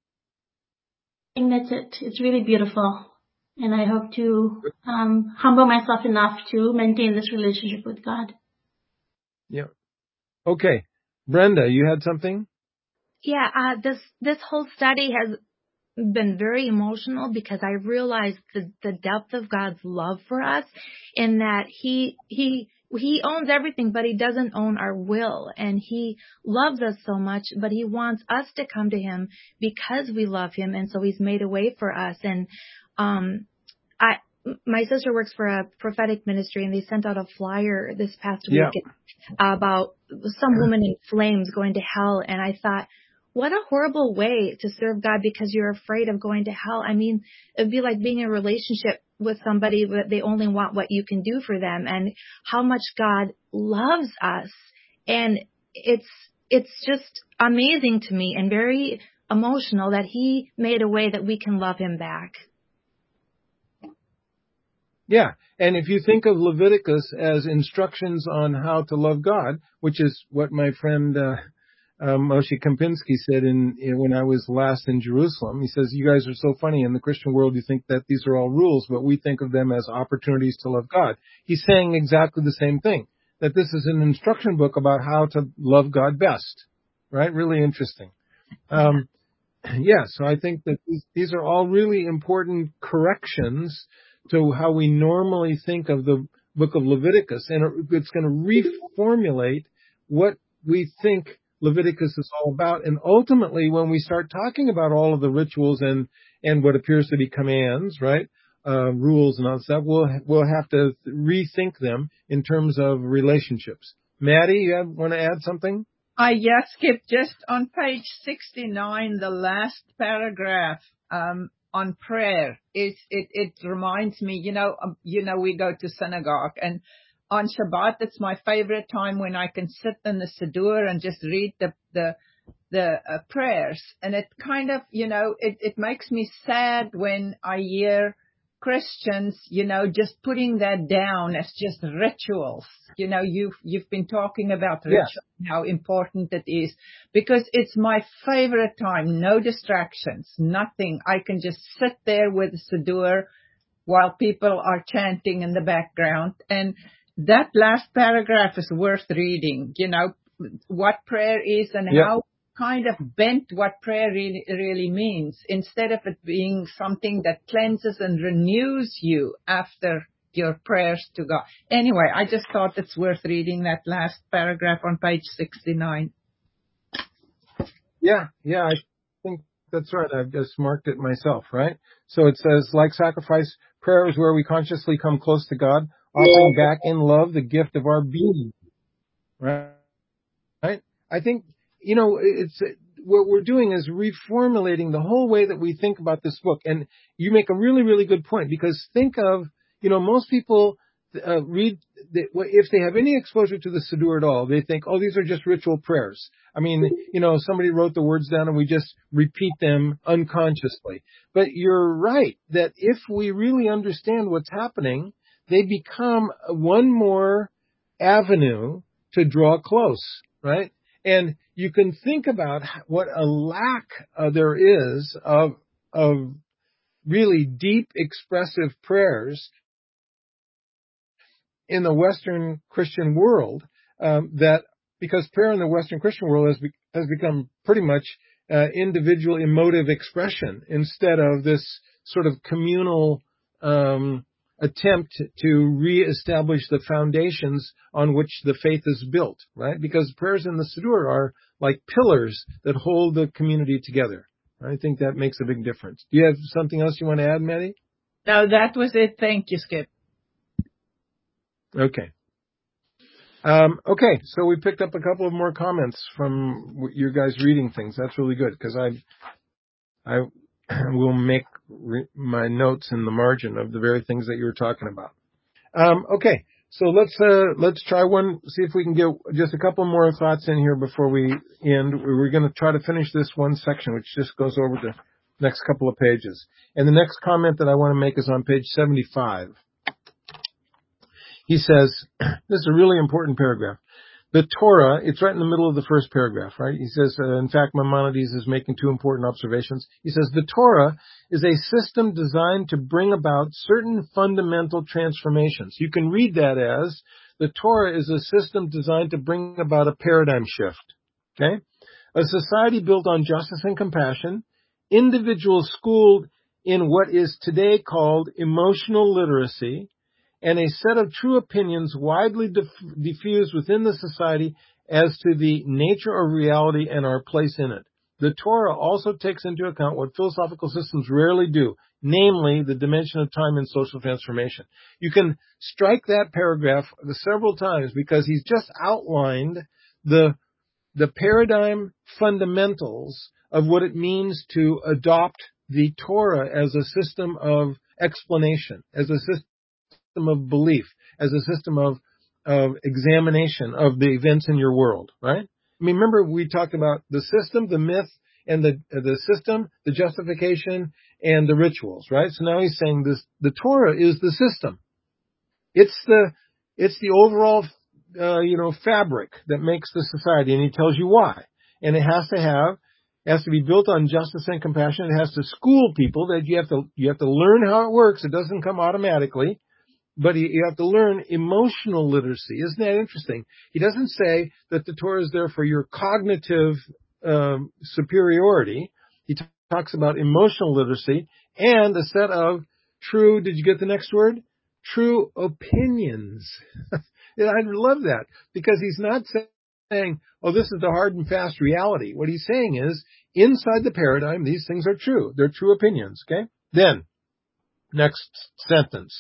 I think that's it. It's really beautiful. And I hope to um, humble myself enough to maintain this relationship with God. Yeah. Okay. Brenda, you had something? Yeah, uh, this this whole study has been very emotional because I realized the, the depth of God's love for us in that he he he owns everything, but he doesn't own our will. And he loves us so much, but he wants us to come to him because we love him. And so he's made a way for us. And um, I my sister works for a prophetic ministry, and they sent out a flyer this past Yeah. week about some woman in flames going to hell. And I thought, what a horrible way to serve God because you're afraid of going to hell. I mean, it'd be like being in a relationship with somebody that they only want what you can do for them, and how much God loves us. And it's, it's just amazing to me and very emotional that he made a way that we can love him back. Yeah. And if you think of Leviticus as instructions on how to love God, which is what my friend, uh, Um, Moshe Kempinski said in, in when I was last in Jerusalem, he says, you guys are so funny. In the Christian world, you think that these are all rules, but we think of them as opportunities to love God. He's saying exactly the same thing, that this is an instruction book about how to love God best, right? Really interesting. Um, yeah, so I think that these, these are all really important corrections to how we normally think of the book of Leviticus, and it's going to reformulate what we think Leviticus is all about. And ultimately, when we start talking about all of the rituals and, and what appears to be commands, right, uh, rules and all that stuff, we'll, we'll have to rethink them in terms of relationships. Maddie, you have, want to add something? I yes, Skip, just on page sixty-nine, the last paragraph, um, on prayer, it, it, it reminds me, you know, um, you know, we go to synagogue, and on Shabbat, it's my favorite time when I can sit in the Siddur and just read the, the, the uh, prayers. And it kind of, you know, it, it makes me sad when I hear Christians, you know, just putting that down as just rituals. You know, you've, you've been talking about rituals, yeah. How important it is, because it's my favorite time. No distractions, nothing. I can just sit there with the Siddur while people are chanting in the background. And that last paragraph is worth reading, you know, what prayer is and yep. How kind of bent what prayer really, really means, instead of it being something that cleanses and renews you after your prayers to God. Anyway, I just thought it's worth reading that last paragraph on page sixty-nine. Yeah, yeah, I think that's right. I've just marked it myself, right? So it says, like sacrifice, prayer is where we consciously come close to God, offering back in love the gift of our being, right? Right? I think, you know, it's what we're doing is reformulating the whole way that we think about this book. And you make a really, really good point, because think of, you know, most people uh, read, the, if they have any exposure to the Siddur at all, they think, oh, these are just ritual prayers. I mean, you know, somebody wrote the words down and we just repeat them unconsciously. But you're right that if we really understand what's happening, they become one more avenue to draw close, right? And you can think about what a lack uh, there is of of really deep, expressive prayers in the Western Christian world, um, that because prayer in the Western Christian world has, be, has become pretty much uh, individual emotive expression instead of this sort of communal um attempt to reestablish the foundations on which the faith is built, right? Because prayers in the Siddur are like pillars that hold the community together. I think that makes a big difference. Do you have something else you want to add, Maddie? No, that was it. Thank you, Skip. Okay. Um, okay, so we picked up a couple of more comments from you guys reading things. That's really good, because I, I, will make re- my notes in the margin of the very things that you were talking about. Um, okay, so let's uh, let's try one. See if we can get just a couple more thoughts in here before we end. We're going to try to finish this one section, which just goes over the next couple of pages. And the next comment that I want to make is on page seventy-five. He says, this is a really important paragraph. The Torah, it's right in the middle of the first paragraph, right? He says, uh, in fact, Maimonides is making two important observations. He says, the Torah is a system designed to bring about certain fundamental transformations. You can read that as, the Torah is a system designed to bring about a paradigm shift, okay? A society built on justice and compassion, individuals schooled in what is today called emotional literacy, and a set of true opinions widely diff- diffused within the society as to the nature of reality and our place in it. The Torah also takes into account what philosophical systems rarely do, namely the dimension of time and social transformation. You can strike that paragraph several times because he's just outlined the, the paradigm fundamentals of what it means to adopt the Torah as a system of explanation, as a system of belief, as a system of of examination of the events in your world, right? I mean, remember we talked about the system, the myth, and the the system, the justification, and the rituals, right? So now he's saying this: the Torah is the system. It's the it's the overall uh, you know fabric that makes the society, and he tells you why. And it has to have it has to be built on justice and compassion. It has to school people that you have to you have to learn how it works. It doesn't come automatically. But you have to learn emotional literacy. Isn't that interesting? He doesn't say that the Torah is there for your cognitive um, superiority. He t- talks about emotional literacy and a set of true, did you get the next word? True opinions. And I love that because he's not saying, oh, this is the hard and fast reality. What he's saying is, inside the paradigm, these things are true. They're true opinions, okay? Then, next sentence.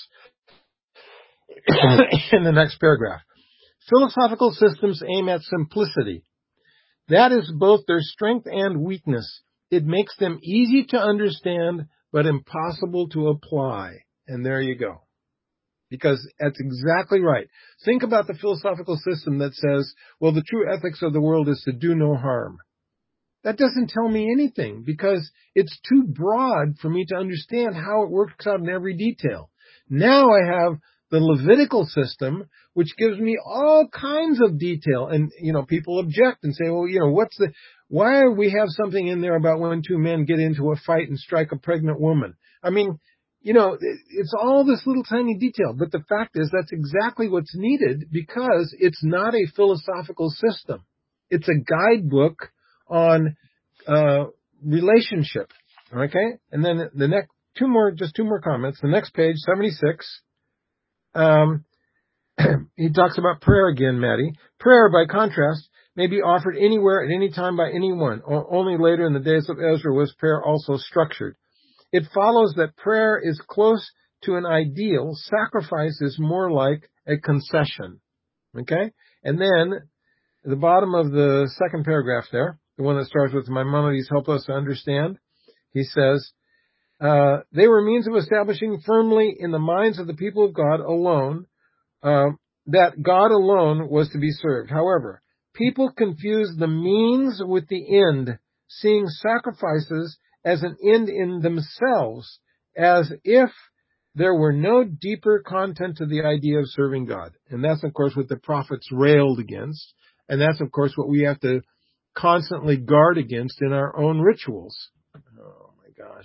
In the next paragraph. Philosophical systems aim at simplicity. That is both their strength and weakness. It makes them easy to understand, but impossible to apply. And there you go. Because that's exactly right. Think about the philosophical system that says, well, the true ethics of the world is to do no harm. That doesn't tell me anything because it's too broad for me to understand how it works out in every detail. Now I have the Levitical system, which gives me all kinds of detail. And, you know, people object and say, well, you know, what's the, why do we have something in there about when two men get into a fight and strike a pregnant woman? I mean, you know, it's all this little tiny detail. But the fact is that's exactly what's needed because it's not a philosophical system. It's a guidebook on uh relationship. Okay? And then the next, two more, just two more comments. The next page, seventy-six. Um, he talks about prayer again, Maddie. Prayer, by contrast, may be offered anywhere at any time by anyone. O- only later in the days of Ezra was prayer also structured. It follows that prayer is close to an ideal. Sacrifice is more like a concession. Okay? And then, at the bottom of the second paragraph there, the one that starts with Maimonides help us to understand, he says, Uh, they were means of establishing firmly in the minds of the people of God alone uh, that God alone was to be served. However, people confuse the means with the end, seeing sacrifices as an end in themselves, as if there were no deeper content to the idea of serving God. And that's, of course, what the prophets railed against. And that's, of course, what we have to constantly guard against in our own rituals. Oh, my gosh.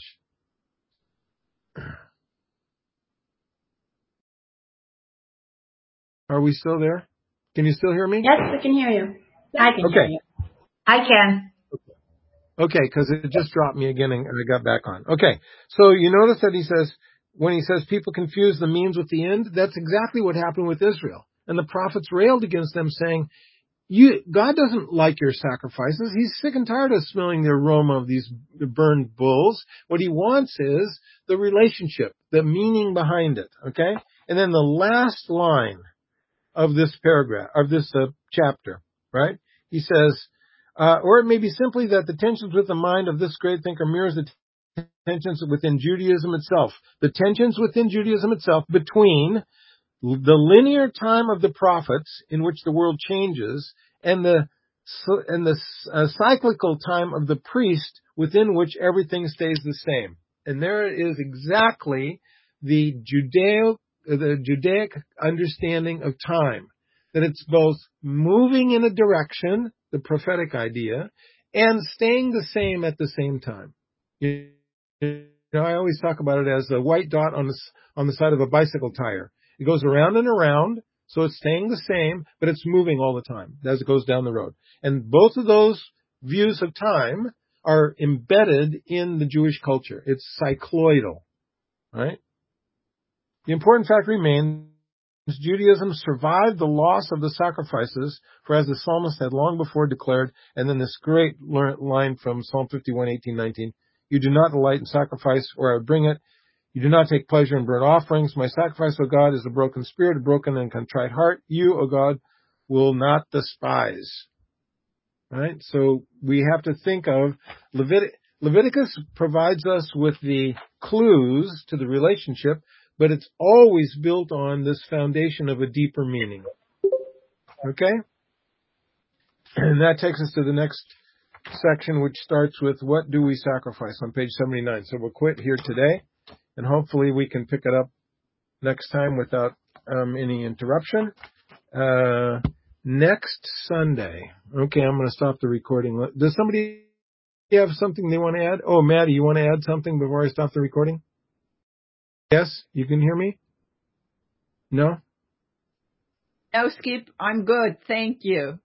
Are we still there? Can you still hear me? Yes, we can hear you. I can okay. hear you. I can. Okay, because it just dropped me again and I got back on. Okay, so you notice that he says, when he says people confuse the means with the end, that's exactly what happened with Israel. And the prophets railed against them saying, "You, God doesn't like your sacrifices. He's sick and tired of smelling the aroma of these burned bulls. What he wants is the relationship, the meaning behind it." Okay? And then the last line of this paragraph, of this uh, chapter, right? He says, uh, or it may be simply that the tensions with the mind of this great thinker mirrors the tensions within Judaism itself. The tensions within Judaism itself between the linear time of the prophets in which the world changes and the and the uh, cyclical time of the priest within which everything stays the same. And there is exactly the Judeo the Judaic understanding of time, that it's both moving in a direction, the prophetic idea, and staying the same at the same time. You know, I always talk about it as a white dot on the, on the side of a bicycle tire. It goes around and around, so it's staying the same, but it's moving all the time as it goes down the road. And both of those views of time are embedded in the Jewish culture. It's cycloidal, right? The important fact remains, Judaism survived the loss of the sacrifices, for as the psalmist had long before declared, and then this great line from Psalm fifty-one, eighteen, nineteen, you do not delight in sacrifice, or I would bring it. You do not take pleasure in burnt offerings. My sacrifice, O God, is a broken spirit, a broken and contrite heart. You, O God, will not despise. Right? So we have to think of Levit- Leviticus provides us with the clues to the relationship, but it's always built on this foundation of a deeper meaning. Okay? And that takes us to the next section, which starts with what do we sacrifice on page seventy-nine. So we'll quit here today, and hopefully we can pick it up next time without um, any interruption. Uh, next Sunday. Okay, I'm going to stop the recording. Does somebody have something they want to add? Oh, Maddie, you want to add something before I stop the recording? Yes, you can hear me? No? No, Skip, I'm good. Thank you.